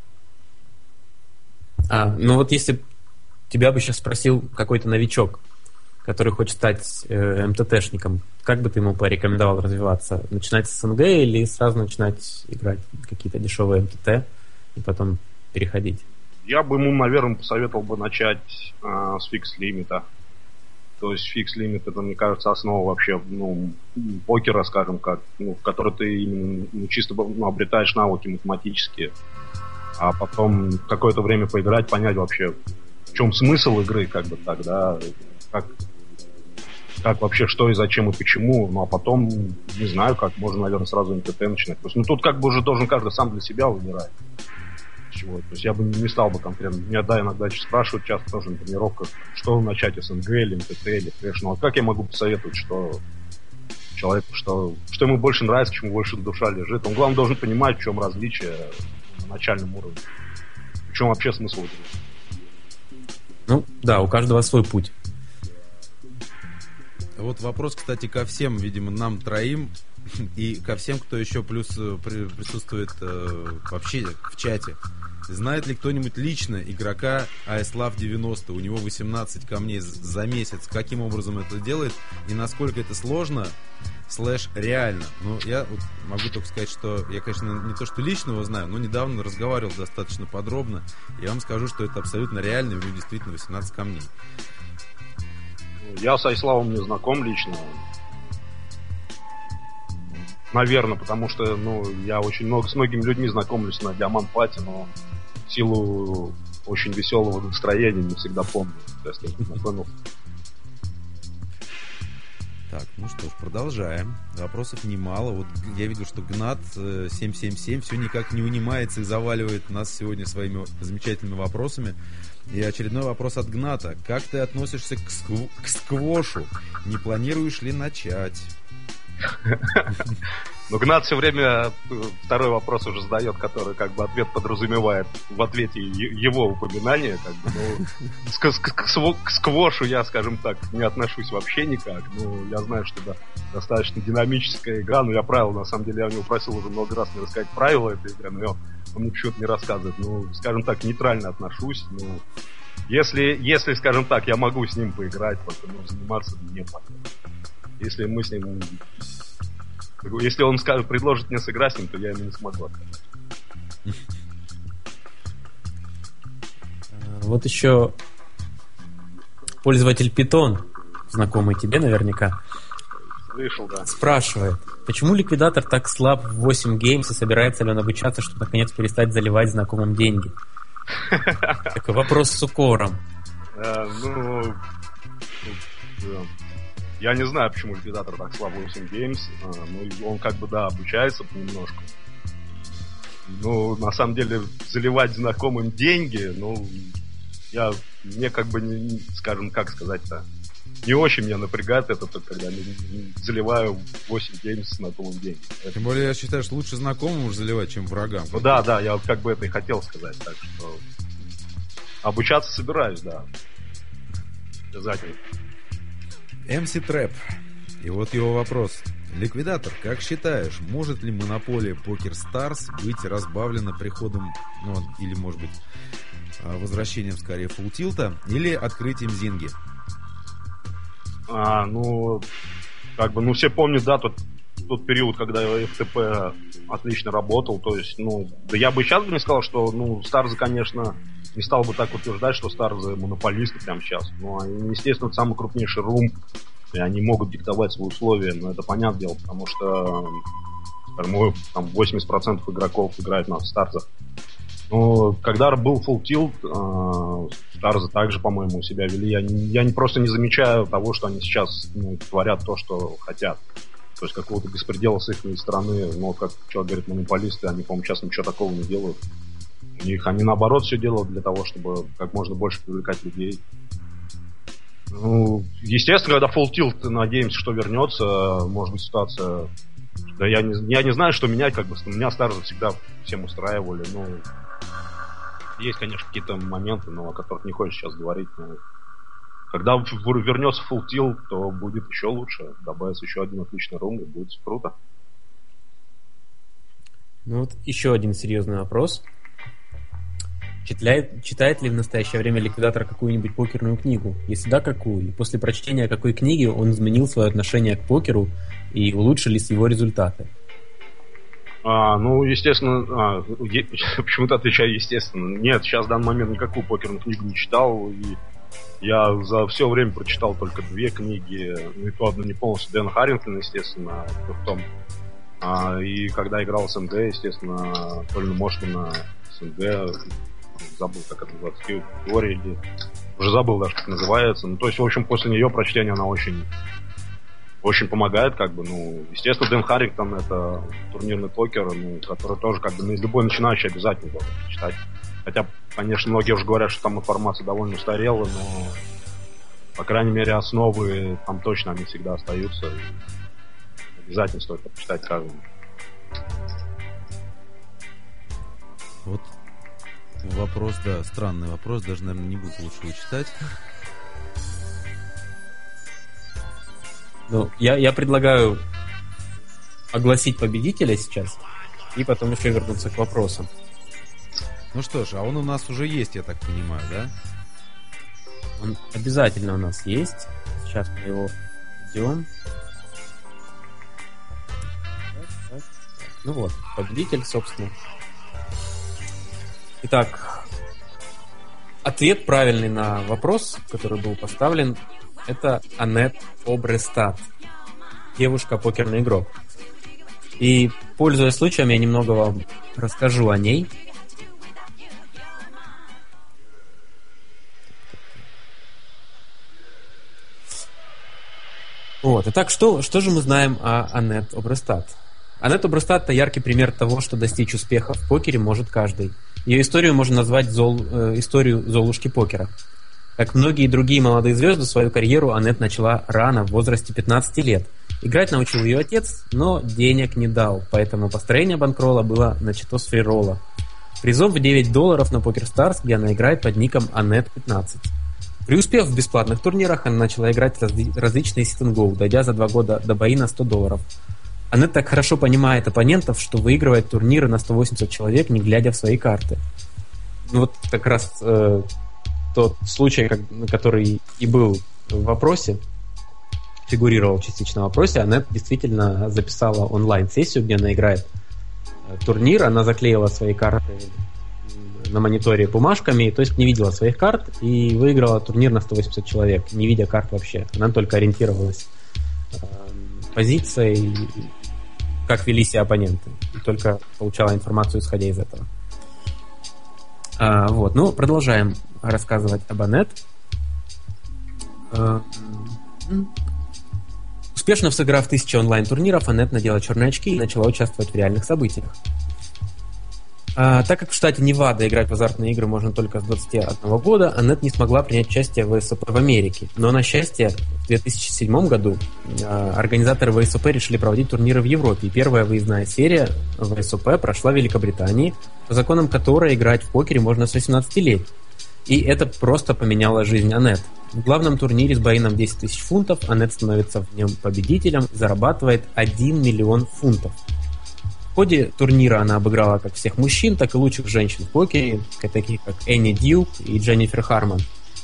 А, ну вот если тебя бы сейчас спросил какой-то новичок, который хочет стать э, МТТшником, как бы ты ему порекомендовал развиваться? Начинать с СНГ или сразу начинать играть какие-то дешевые МТТ и потом переходить? Я бы ему, наверное, посоветовал бы начать э, с фикс-лимита. То есть фикс-лимит, это, мне кажется, основа вообще, ну, покера, скажем, как, ну, в которой ты именно, ну, чисто, ну, обретаешь навыки математические, а потом какое-то время поиграть, понять вообще, в чем смысл игры, как бы так, да, как, как вообще, что и зачем и почему, ну, а потом, не знаю, как, можно, наверное, сразу МТТ начинать. То есть, ну, тут как бы уже должен каждый сам для себя выбирать. Чего. То есть я бы не стал бы конкретно. Меня, да, иногда спрашивают часто тоже на тренировках, что начать, СНГ или МТТ или фреш. Ну, а как я могу посоветовать, что человеку, что, что ему больше нравится, к чему больше душа лежит. Он, главное, должен понимать, в чем различие на начальном уровне. В чем вообще смысл игры. Ну, да, у каждого свой путь. Вот вопрос, кстати, ко всем, видимо, нам троим и ко всем, кто еще плюс присутствует э, вообще в чате. Знает ли кто-нибудь лично игрока Аэслав девяносто? У него восемнадцать камней за месяц. Каким образом это делает и насколько это сложно, слэш реально? Ну, я вот могу только сказать, что я, конечно, не то что лично его знаю, но недавно разговаривал достаточно подробно. Я вам скажу, что это абсолютно реально, и у него действительно восемнадцать камней. Я с Аэславом не знаком лично. Наверное, потому что, ну, я очень много с многими людьми знакомлюсь на Диамант Пати, но в силу очень веселого настроения не всегда помню, если я знакомился. Так, ну что ж, продолжаем. Вопросов немало. Вот я видел, что Гнат семь семь семь все никак не унимается и заваливает нас сегодня своими замечательными вопросами. И очередной вопрос от Гната. Как ты относишься к, скв... к сквошу? Не планируешь ли начать? Ну, Гнат все время второй вопрос уже задает, который как бы ответ подразумевает в ответе его упоминание. Как бы, ну, к, к, к сквошу я, скажем так, не отношусь вообще никак. Ну, я знаю, что это достаточно динамическая игра, но я правила, на самом деле, я у него просил уже много раз мне рассказать правила этой игры, но он мне почему-то не рассказывает. Ну, скажем так, нейтрально отношусь. Ну, если, если, скажем так, я могу с ним поиграть, только ну, заниматься мне потом. Если мы с ним... Если он скажет, предложит мне сыграть с ним, то я ему не смогу отказать. Вот еще пользователь Python, знакомый тебе наверняка, Слышал, да. спрашивает, почему ликвидатор так слаб в восемь геймс и собирается ли он обучаться, чтобы наконец перестать заливать знакомым деньги? Такой вопрос с укором. Ну... Я не знаю, почему ликвидатор так слаб в восемь геймс. Ну, он как бы, да, обучается понемножку. Ну, на самом деле, заливать знакомым деньги, ну, я, мне как бы, не, скажем, как сказать-то, не очень меня напрягает это, когда я заливаю восемь геймс знакомым деньги. Тем более, я считаю, что лучше знакомым уж заливать, чем врагам. Ну да, да, я как бы это и хотел сказать, так что обучаться собираюсь, да. Обязательно. эм си Trap. И вот его вопрос. Ликвидатор, как считаешь, может ли монополия Poker Stars быть разбавлена приходом, ну, или, может быть, возвращением, скорее, Full Tilt, или открытием Зинги? А, ну, как бы, ну, все помнят, да, тот, тот период, когда эф тэ пэ отлично работал, то есть, ну, да я бы сейчас бы не сказал, что, ну, Старзы, конечно, не стал бы так утверждать, что Старзы монополисты прямо сейчас. Ну, они, естественно, это самый крупнейший рум, и они могут диктовать свои условия, но это понятное дело, потому что, скажем, там восемьдесят процентов игроков играют на Старзах. Но когда был Full Tilt, Старзы также, по-моему, себя вели. Я, не, я не, просто не замечаю того, что они сейчас, ну, творят то, что хотят. То есть какого-то беспредела с их стороны, ну, как человек говорит, монополисты, они, по-моему, сейчас ничего такого не делают. У них они, наоборот, все делают для того, чтобы как можно больше привлекать людей. Ну, естественно, когда full tilt, надеемся, что вернется, может быть, ситуация... Да я не, я не знаю, что менять, как бы, меня старые всегда всем устраивали, ну... Есть, конечно, какие-то моменты, но о которых не хочешь сейчас говорить, но... Когда вернется full tilt, то будет еще лучше, добавится еще один отличный рум, и будет круто. Ну вот еще один серьезный вопрос. Читает, читает ли в настоящее время ликвидатор какую-нибудь покерную книгу? Если да, какую? И после прочтения какой книги он изменил свое отношение к покеру и улучшились его результаты? А, ну, естественно, а, е- почему-то отвечаю естественно. Нет, сейчас в данный момент никакую покерную книгу не читал, и я за все время прочитал только две книги, ну и то одну не полностью, Дэн Харрингтон, естественно, в том. А, и когда играл с МД, естественно, Толина Мошкина с МД, забыл, как это называется, теория или... Уже забыл даже, как называется. Ну, то есть, в общем, после нее прочтение она очень... Очень помогает, как бы, ну, естественно, Дэн Харрингтон — это турнирный покер, ну, который тоже, как бы, ну, любой начинающий обязательно должен читать. Хотя, конечно, многие уже говорят, что там информация довольно устарела, но, по крайней мере, основы там точно они всегда остаются. И обязательно стоит почитать каждому. Вот вопрос, да, странный вопрос, даже, наверное, не буду лучше его читать. Ну, я, я предлагаю огласить победителя сейчас и потом еще вернуться к вопросам. Ну что ж, а он у нас уже есть, я так понимаю, да? Он обязательно у нас есть. Сейчас мы его ждем. Ну вот, победитель, собственно. Итак, ответ правильный на вопрос, который был поставлен, это Аннет Обрестад, девушка-покерный игрок. И, пользуясь случаем, я немного вам расскажу о ней. Вот. Итак, что, что же мы знаем о Аннет Обрестад? Аннет Обрестад – это яркий пример того, что достичь успеха в покере может каждый. Ее историю можно назвать зол, э, историю Золушки покера. Как многие другие молодые звезды, свою карьеру Аннет начала рано, в возрасте пятнадцати лет. Играть научил ее отец, но денег не дал, поэтому построение банкролла было начато с фриролла. Призов в девять долларов на PokerStars, где она играет под ником Аннет пятнадцать. Преуспев в бесплатных турнирах, она начала играть разли- различные sit-and-go, дойдя за два года до бои на сто долларов. Аннет так хорошо понимает оппонентов, что выигрывает турниры на сто восемьдесят человек, не глядя в свои карты. Ну вот как раз э, тот случай, как, который и был в вопросе, фигурировал частично в вопросе, Аннет действительно записала онлайн-сессию, где она играет э, турнир, она заклеила свои карты на мониторе бумажками, то есть не видела своих карт и выиграла турнир на сто восемьдесят человек, не видя карт вообще. Она только ориентировалась э, позицией, как вели себя оппоненты, и только получала информацию, исходя из этого. А, вот, ну, продолжаем рассказывать об Аннет. А, успешно сыграв тысячи онлайн-турниров, Аннет надела черные очки и начала участвовать в реальных событиях. А, так как в штате Невада играть в азартные игры можно только с двадцати одного года, Аннет не смогла принять участие в вэ эс о пэ в Америке. Но, на счастье, в две тысячи седьмом году а, организаторы вэ эс о пэ решили проводить турниры в Европе. И первая выездная серия вэ эс о пэ прошла в Великобритании, по законам которой играть в покере можно с восемнадцати лет. И это просто поменяло жизнь Аннет. В главном турнире с боином десять тысяч фунтов Аннет становится в нем победителем и зарабатывает один миллион фунтов. В ходе турнира она обыграла как всех мужчин, так и лучших женщин в покере, таких как Энни Дьюк и Дженнифер Харман.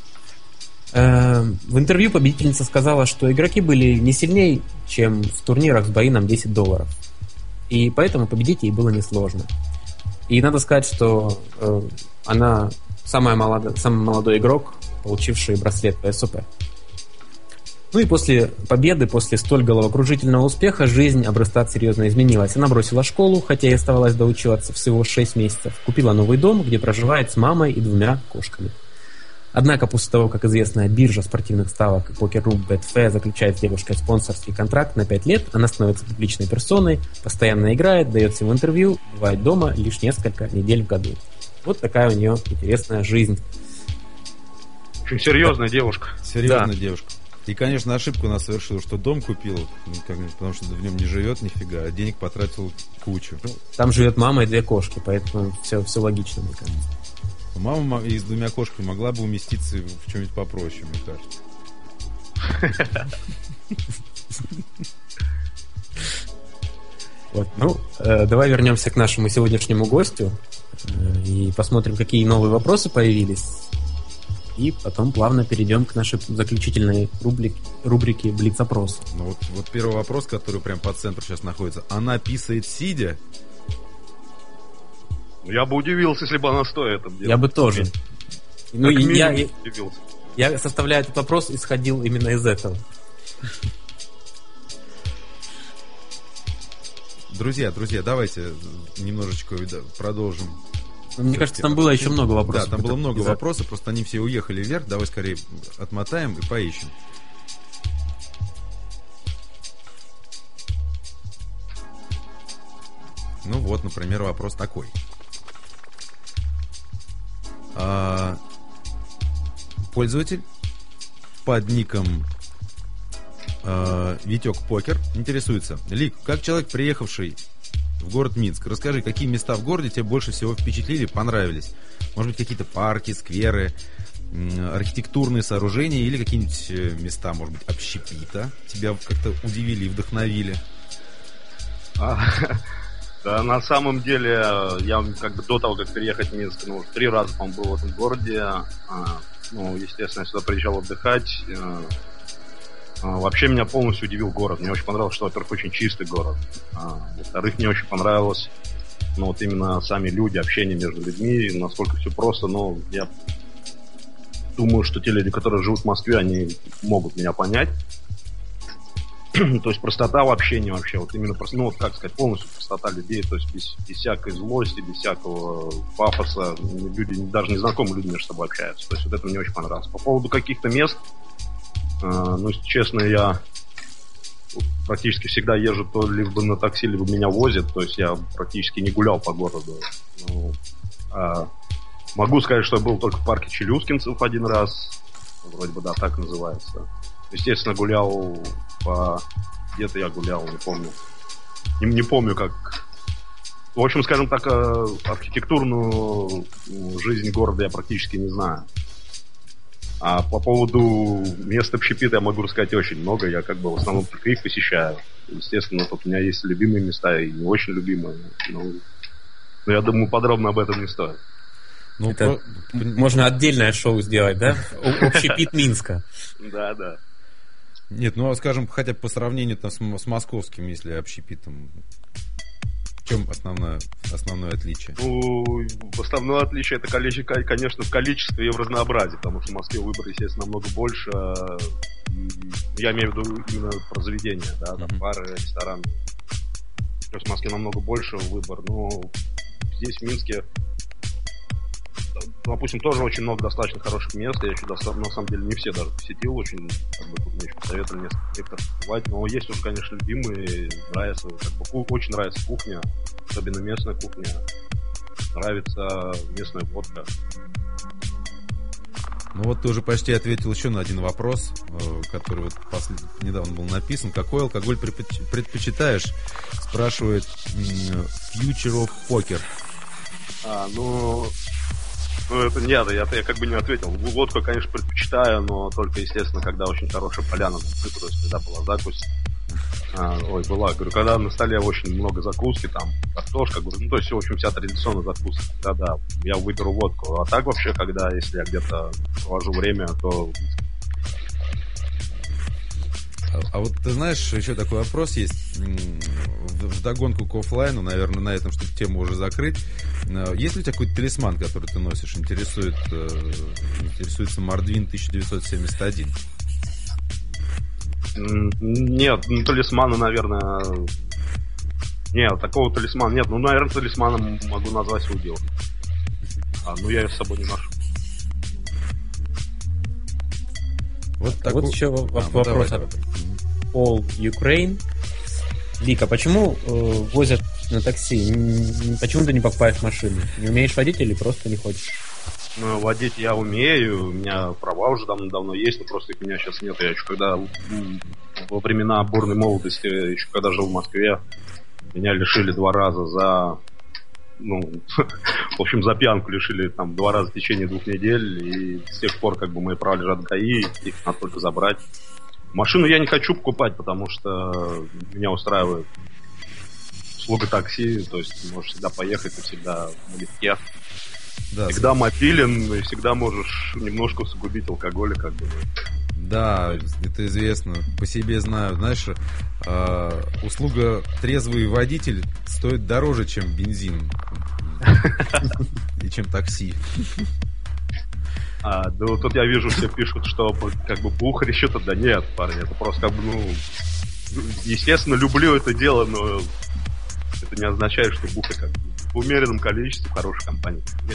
В интервью победительница сказала, что игроки были не сильнее, чем в турнирах с боином десять долларов. И поэтому победить ей было несложно. И надо сказать, что она самая молодая, самый молодой игрок, получивший браслет вэ эс о пэ. Ну и после победы, после столь головокружительного успеха, жизнь Обрестад серьезно изменилась. Она бросила школу, хотя и оставалась доучиваться всего шесть месяцев. Купила новый дом, где проживает с мамой и двумя кошками. Однако после того, как известная биржа спортивных ставок PokerRoom Betfair заключает с девушкой спонсорский контракт на пять лет, она становится публичной персоной, постоянно играет, дает всем интервью, бывает дома лишь несколько недель в году. Вот такая у нее интересная жизнь. Очень серьезная девушка. Серьезная Да. девушка. И, конечно, ошибку она совершила, что дом купила, ну, как, потому что в нем не живет нифига, а денег потратил кучу. Там живет мама и две кошки, поэтому все, все логично, мне кажется. Мама мо- и с двумя кошками могла бы уместиться в чем-нибудь попроще, мне кажется. Вот. Ну, э, давай вернемся к нашему сегодняшнему гостю э, и посмотрим, какие новые вопросы появились. И потом плавно перейдем к нашей заключительной рубрике, рубрике Блиц-опрос. Ну вот, вот первый вопрос, который прям по центру сейчас находится. Она писает сидя? Я бы удивился, если бы она стоя это делала. Я бы тоже. Ну, Как и минимум я, удивился. я, составляя этот вопрос, исходил именно из этого. Друзья, друзья, давайте немножечко продолжим. Мне кажется, там было еще много вопросов. Да, там было много Из- вопросов, просто они все уехали вверх. Давай скорее отмотаем и поищем. Ну вот, например, вопрос такой. А, пользователь под ником а, Витек Покер интересуется. Лик, как человек, приехавший в город Минск, расскажи, какие места в городе тебе больше всего впечатлили, понравились? Может быть, какие-то парки, скверы, м, архитектурные сооружения или какие-нибудь э, места, может быть, общепита тебя как-то удивили и вдохновили? А, Да, на самом деле, я как бы до того, как переехать в Минск, ну, три раза, по-моему, был в этом городе. А, ну, естественно, я сюда приезжал отдыхать. А, а, вообще меня полностью удивил город. Мне очень понравилось, что, во-первых, очень чистый город. А, во-вторых, мне очень понравилось, ну, вот именно сами люди, общение между людьми, насколько все просто. Но я думаю, что те люди, которые живут в Москве, они могут меня понять. То есть простота в общении вообще, вот именно, ну вот как сказать, полностью простота людей, то есть без, без всякой злости, без всякого пафоса, люди, даже незнакомые люди между собой общаются, то есть вот это мне очень понравилось. По поводу каких-то мест, э, ну, если честно, я практически всегда езжу то либо на такси, либо меня возят, то есть я практически не гулял по городу. Ну, э, могу сказать, что я был только в парке Челюскинцев один раз, вроде бы, да, так называется. Естественно, гулял по... Где-то я гулял, не помню. Не, не помню, как... В общем, скажем так, архитектурную жизнь города я практически не знаю. А по поводу мест общепита я могу рассказать очень много. Я как бы в основном только их посещаю. Естественно, тут у меня есть любимые места и не очень любимые. Но, но я думаю, подробно об этом не стоит. Ну, Это про... можно отдельное шоу сделать, да? Общепит Минска. Да, да. Нет, ну, скажем, хотя бы по сравнению там, с, с московским, если общепитом, в чем основное, основное отличие? Ну, основное отличие это, конечно, в количестве и в разнообразии, потому что в Москве выбор, естественно, намного больше. Я имею в виду именно про заведения, да, там, mm-hmm. бары, рестораны. То есть в Москве намного больше выбор, но здесь, в Минске, допустим, тоже очень много достаточно хороших мест. Я еще, на самом деле, не все даже посетил. Очень, как бы, тут мне еще посоветовали несколько бывать. Но есть уже, конечно, любимые. Нравится, как бы, очень нравится кухня. Особенно местная кухня. Нравится местная водка. Ну вот ты уже почти ответил еще на один вопрос, который вот послед... недавно был написан. Какой алкоголь предпочитаешь? Спрашивает Future of Poker. А, ну... Ну, это нет, я, я как бы не ответил. Водку я, конечно, предпочитаю, но только, естественно, когда очень хорошая поляна, то есть когда была закусь. А, ой, была, говорю, когда на столе очень много закуски, там, картошка, говорю, ну, то есть, в общем, вся традиционная закуска, да, да, я выберу водку. А так вообще, когда, если я где-то провожу время, то... А, а вот ты знаешь, еще такой вопрос есть. Вдогонку к оффлайну, наверное, на этом, чтобы тему уже закрыть. Есть ли у тебя какой-то талисман, который ты носишь? Интересует, интересуется Мордвин тысяча девятьсот семьдесят один. Нет, ну, талисмана, наверное... Нет, такого талисмана нет. Ну, наверное, талисманом могу назвать свой дело. А, ну, я ее с собой не ношу. Вот, а такой... вот еще а, вопрос ну, от All Ukraine. Лика, почему э, возят на такси? Почему ты не покупаешь машину? Не умеешь водить или просто не хочешь? Ну, водить я умею, у меня права уже давно-давно есть, но просто их у меня сейчас нет. Я еще когда во времена бурной молодости, еще когда жил в Москве, меня лишили два раза за, ну, в общем, за пьянку лишили там два раза в течение двух недель, и с тех пор как бы мои права лежат в ГАИ, их надо только забрать. Машину я не хочу покупать, потому что меня устраивает услуга такси, то есть можешь всегда поехать, ты всегда налегке. Да, всегда мобилен, и всегда можешь немножко усугубить алкоголь, как бы. Да, это известно. По себе знаю. Знаешь, э, услуга трезвый водитель стоит дороже, чем бензин. И чем такси. А, да вот тут я вижу, все пишут, что как бы бухари что-то. Да нет, парни, это просто как бы, ну... Естественно, люблю это дело, но это не означает, что бухарь как бы в умеренном количестве в хорошей компании. Нет.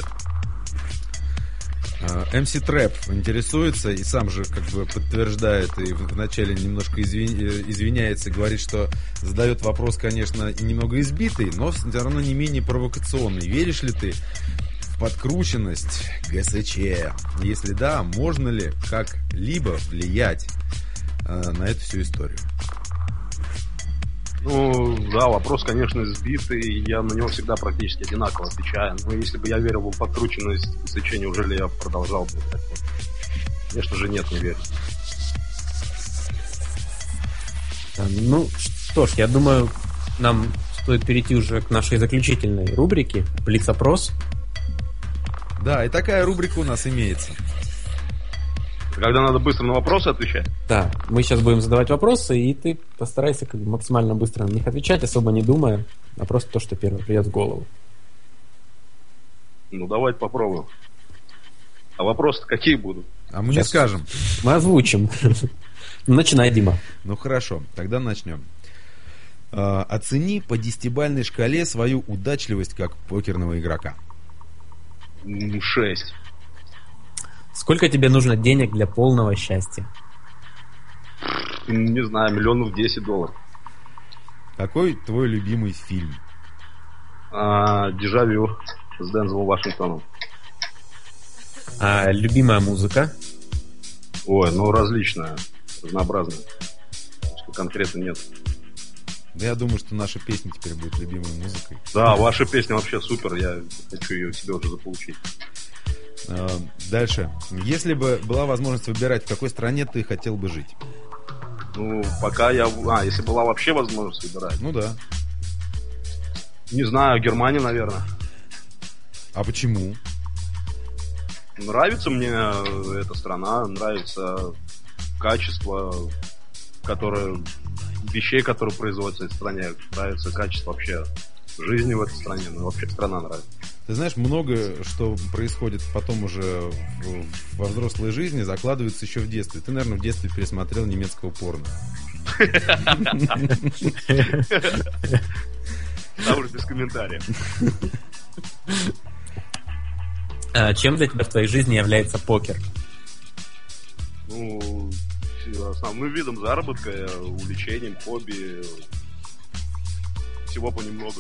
эм си Трэп интересуется и сам же как бы подтверждает и вначале немножко извин... извиняется, говорит, что задает вопрос, конечно, и немного избитый, но все равно не менее провокационный. Веришь ли ты в подкрученность ГСЧ? Если да, можно ли как-либо влиять э, на эту всю историю? Ну, да, вопрос, конечно, избитый, я на него всегда практически одинаково отвечаю. Но если бы я верил в подкрученность ГСЧ, неужели я продолжал бы так вот? Конечно же, нет, не верю. Ну, что ж, я думаю, нам стоит перейти уже к нашей заключительной рубрике «Блиц-опрос». Да, и такая рубрика у нас имеется. Когда надо быстро на вопросы отвечать? Да, мы сейчас будем задавать вопросы, и ты постарайся как бы максимально быстро на них отвечать, особо не думая, а просто то, что первое придет в голову. Ну, давайте попробуем. А вопросы-то какие будут? А мы сейчас не скажем. Мы озвучим. Начинай, Дима. Ну, хорошо, тогда начнем. Оцени по десятибалльной шкале свою удачливость как покерного игрока. Шесть. Сколько тебе нужно денег для полного счастья? Не знаю, миллионов десять долларов. Какой твой любимый фильм? А, «Дежавю» с Дензелом Вашингтоном. А любимая музыка? Ой, ну различная, разнообразная. Что конкретно нет. Да я думаю, что наша песня теперь будет любимой музыкой. Да, ваша песня вообще супер, я хочу ее себе уже заполучить. Дальше. Если бы была возможность выбирать, в какой стране ты хотел бы жить? Ну, пока я... А, если была вообще возможность выбирать? Ну да. Не знаю, Германия, наверное. А почему? Нравится мне эта страна, нравится качество, которое... вещей, которые производятся в этой стране. Нравится качество вообще жизни в этой стране. Ну, вообще страна нравится. Ты знаешь, много что происходит потом уже в, во взрослой жизни, закладывается еще в детстве. Ты, наверное, в детстве пересмотрел немецкого порно. Там уже без комментариев. Чем для тебя в твоей жизни является покер? Ну, основным видом заработка, увлечением, хобби. Всего понемногу.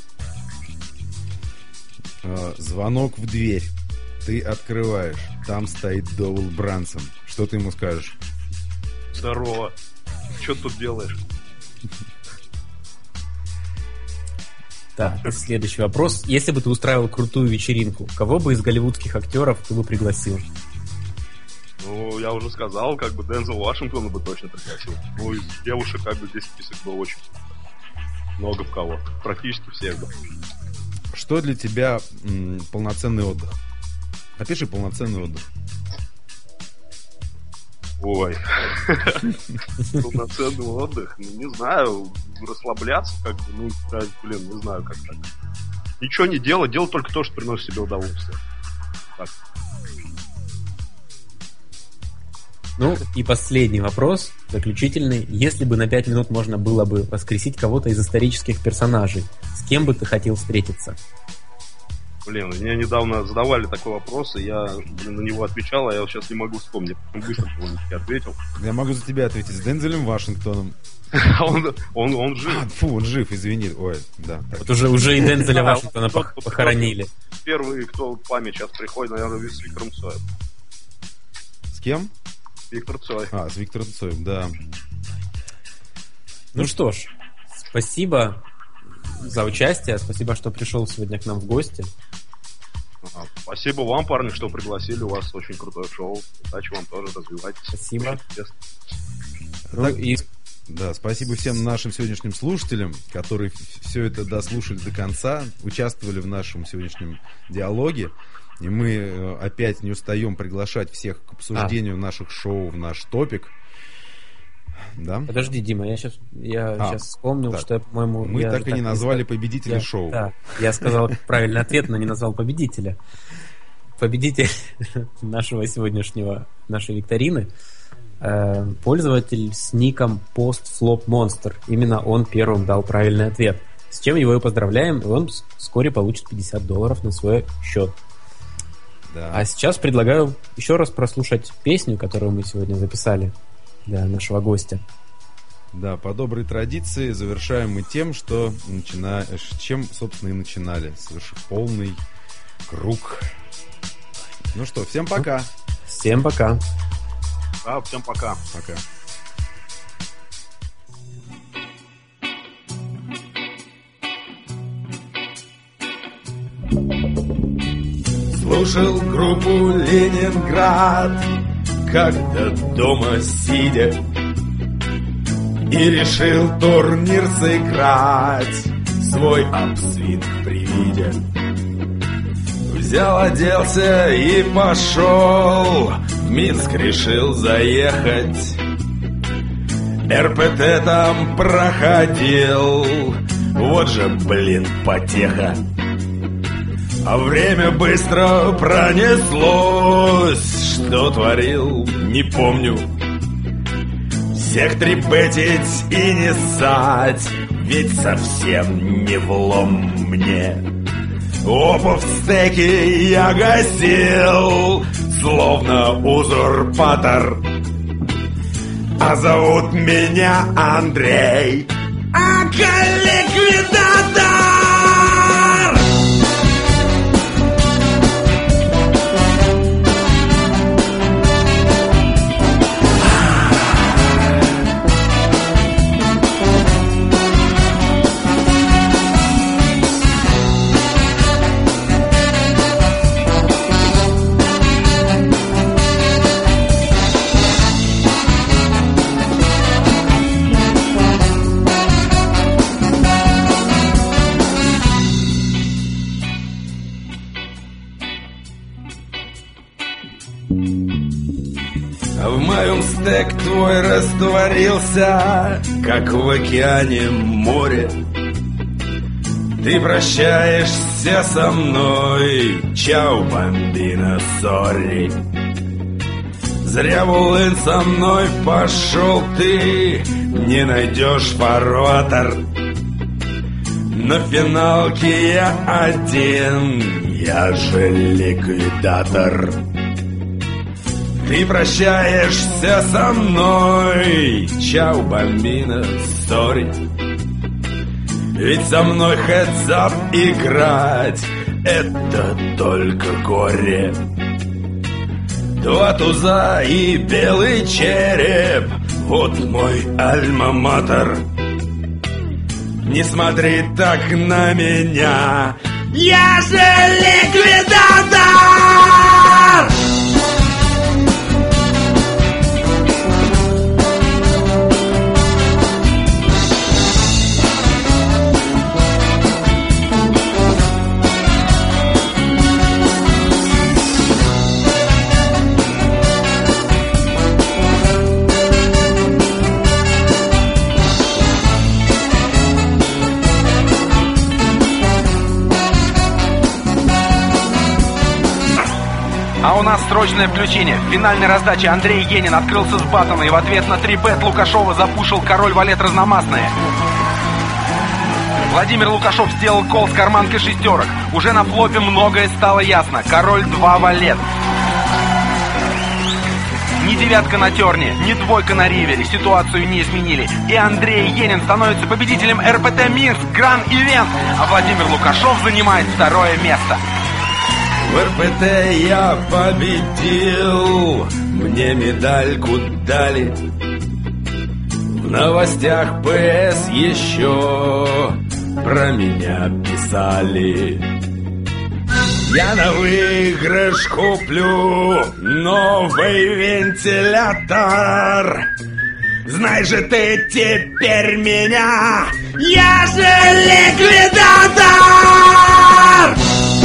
Звонок в дверь. Ты открываешь. Там стоит Доул Брансон. Что ты ему скажешь? Здорово. Что ты тут делаешь? Так, следующий вопрос. Если бы ты устраивал крутую вечеринку, кого бы из голливудских актеров ты бы пригласил? Ну, я уже сказал, как бы Дензел Вашингтона бы точно пригласил. Ну, из девушек как бы здесь список был очень много в кого. Практически всех, да. Что для тебя м, полноценный отдых? Опиши полноценный отдых. Ой. Полноценный отдых? Ну, не знаю. Расслабляться, как бы, ну, блин, не знаю, как так. Ничего не делать, делать только то, что приносит себе удовольствие. Так. Ну, и последний вопрос, заключительный. Если бы на пять минут можно было бы воскресить кого-то из исторических персонажей, с кем бы ты хотел встретиться? Блин, мне недавно задавали такой вопрос, и я, блин, на него отвечал, а я сейчас не могу вспомнить. Быстро я ответил. Я могу за тебя ответить. С Дензелем Вашингтоном. он, он, он жив. А, фу, он жив, извини. Ой, да. Так. Вот уже, уже и Дензеля Вашингтона похоронили. Первый, кто в память сейчас приходит, наверное, с Виктором Цоем. С кем? Виктор Цой. А, с Виктором Цоем, да. Ну что ж, спасибо за участие, спасибо, что пришел сегодня к нам в гости. Спасибо вам, парни, что пригласили. У вас очень крутое шоу. Удачи вам тоже, развивайтесь. Спасибо. Ну, так, и... Да, спасибо всем нашим сегодняшним слушателям, которые все это дослушали до конца, участвовали в нашем сегодняшнем диалоге. И мы опять не устаем приглашать всех к обсуждению а. наших шоу в наш топик. Да? Подожди, Дима, я сейчас, я а, сейчас вспомнил, так. что я, по-моему... Мы я так и так не назвали не... победителя я, шоу. Да, я сказал правильный ответ, но не назвал победителя. Победитель нашего сегодняшнего, нашей викторины, э, пользователь с ником PostFlopMonster. Именно он первым дал правильный ответ. С чем его и поздравляем, и он вскоре получит пятьдесят долларов на свой счет. Да. А сейчас предлагаю еще раз прослушать песню, которую мы сегодня записали для нашего гостя. Да, по доброй традиции завершаем мы тем, что начина... чем, собственно, и начинали. Совершив полный круг. Ну что, всем пока. Всем пока. Да, всем пока. Пока. Слушал группу «Ленинград», когда дома сидя, и решил турнир сыграть, свой апсвинг привидя. Взял, оделся и пошел, в Минск решил заехать. эр пэ тэ там проходил, вот же, блин, потеха. А время быстро пронеслось, что творил, не помню. Всех трипетить и не ссать, ведь совсем не влом мне. Опа в стеке я гасил, словно узурпатор. А зовут меня Андрей, Ака-ликвидатор! Стек твой растворился, как в океане море. Ты прощаешься со мной, чау, бомбина, сори. Зря в улын со мной пошел ты, не найдешь фарватер. На финалке я один, я же ликвидатор. Ты прощаешься со мной, чау, бомбина, сори. Ведь со мной хедзап играть — это только горе. Два туза и белый череп — вот мой альма-матер. Не смотри так на меня, я же ликвидатор! А у нас срочное включение. В финальной раздаче Андрей Енин открылся с батона и в ответ на три бет Лукашова запушил король валет разномастные. Владимир Лукашов сделал кол с карманкой шестерок. Уже на флопе многое стало ясно. Король два валет. Ни девятка на терне, ни двойка на ривере ситуацию не изменили. И Андрей Енин становится победителем эр пэ тэ Минск Гран Ивент, а Владимир Лукашов занимает второе место. В эр пэ тэ я победил, мне медальку дали. В новостях пэ эс еще про меня писали. Я на выигрыш куплю новый вентилятор. Знай же ты теперь меня, я же ликвидатор!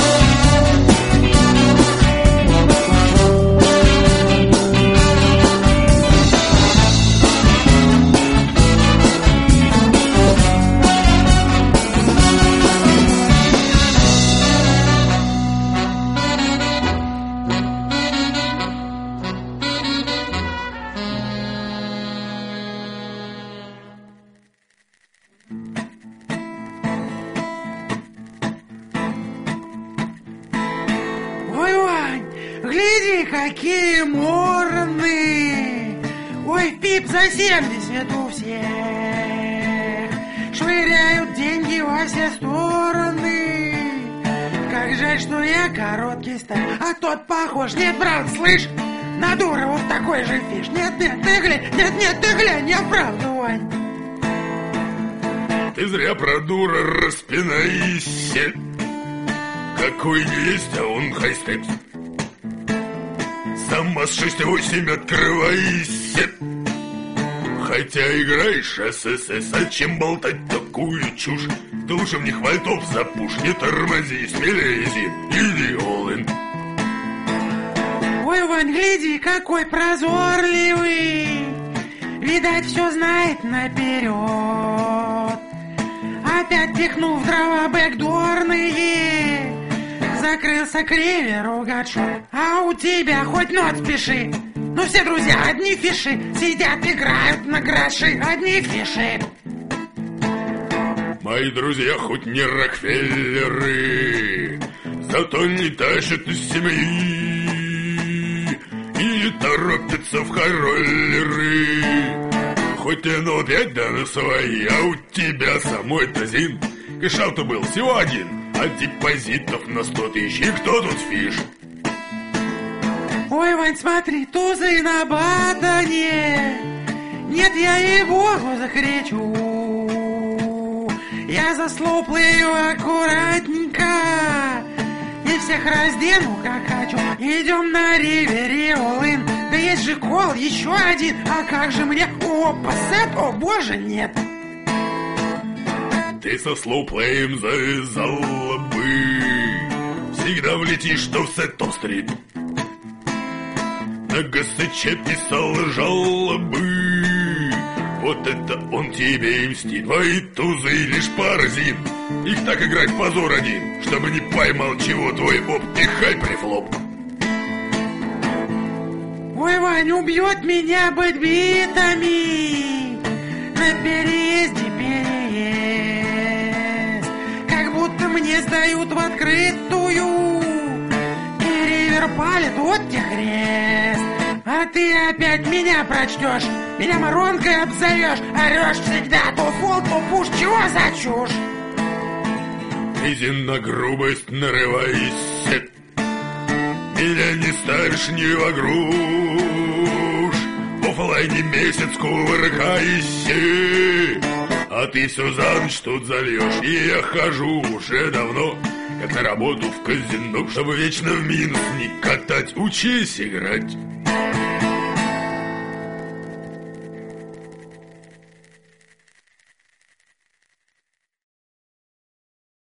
Какие морны! Ой, пип за семьдесят у всех. Швыряют деньги во все стороны. Как жаль, что я короткий стал, а тот похож. Нет, брат, слышь, на дура вот такой же фиш. Нет, нет, ты глянь, нет, нет, ты глянь, я правда, Вань. Ты зря про дура распинайся. Какой не есть, а он хайстепс. Сама с шесть восемь открывайся. Хотя играешь эс эс эс, зачем болтать такую чушь? Ты лучше в них вальтов запушь. Не тормози, смелее иди, иди all-in. Ой, Вань, гляди, какой прозорливый. Видать, все знает наперед. Опять пихнул в дрова бэкдорные. Закрылся кривер у гаджу. А у тебя хоть нот спеши. Ну все друзья одни фиши. Сидят, играют на гроши. Одни фиши. Мои друзья хоть не Рокфеллеры, зато не тащат из семьи и не торопятся в хороллеры. Хоть и ну опять да на свои, а у тебя самой-то зин. Кэш-аут был всего один, а депозитов на сто тысяч. И кто тут фиш? Ой, Вань, смотри, тузы на батане. Нет, я ей-богу закричу. Я заслоплаю аккуратненько и всех раздену, как хочу. Идем на ривере all-in. Да есть же кол, еще один. А как же мне? Опа, сет, о боже, нет. Ты со слоуплеем завязала бы. Всегда влетишь, что в сет-топ-стрит. На ГСЧ писал жалобы. Вот это он тебе и мстит. Твои тузы лишь паразит. Их так играть позор один, чтобы не поймал чего твой оп и хайп-прифлоп. Ой, Вань, убьет меня бэтбитами на переезде переезд. Как будто мне сдают в открытую. И ривер палит, вот тебе хрест. А ты опять меня прочтешь, меня моронкой обзовешь. Орешь всегда, то фол, то пуш, чего за чушь? Иди на грубость нарывайся. Меня не ставишь ни в груш. В оффлайне месяц кувыркайся. А ты все за ночь тут зальешь. И я хожу уже давно, как на работу в казино. Чтобы вечно в минус не катать, учись играть.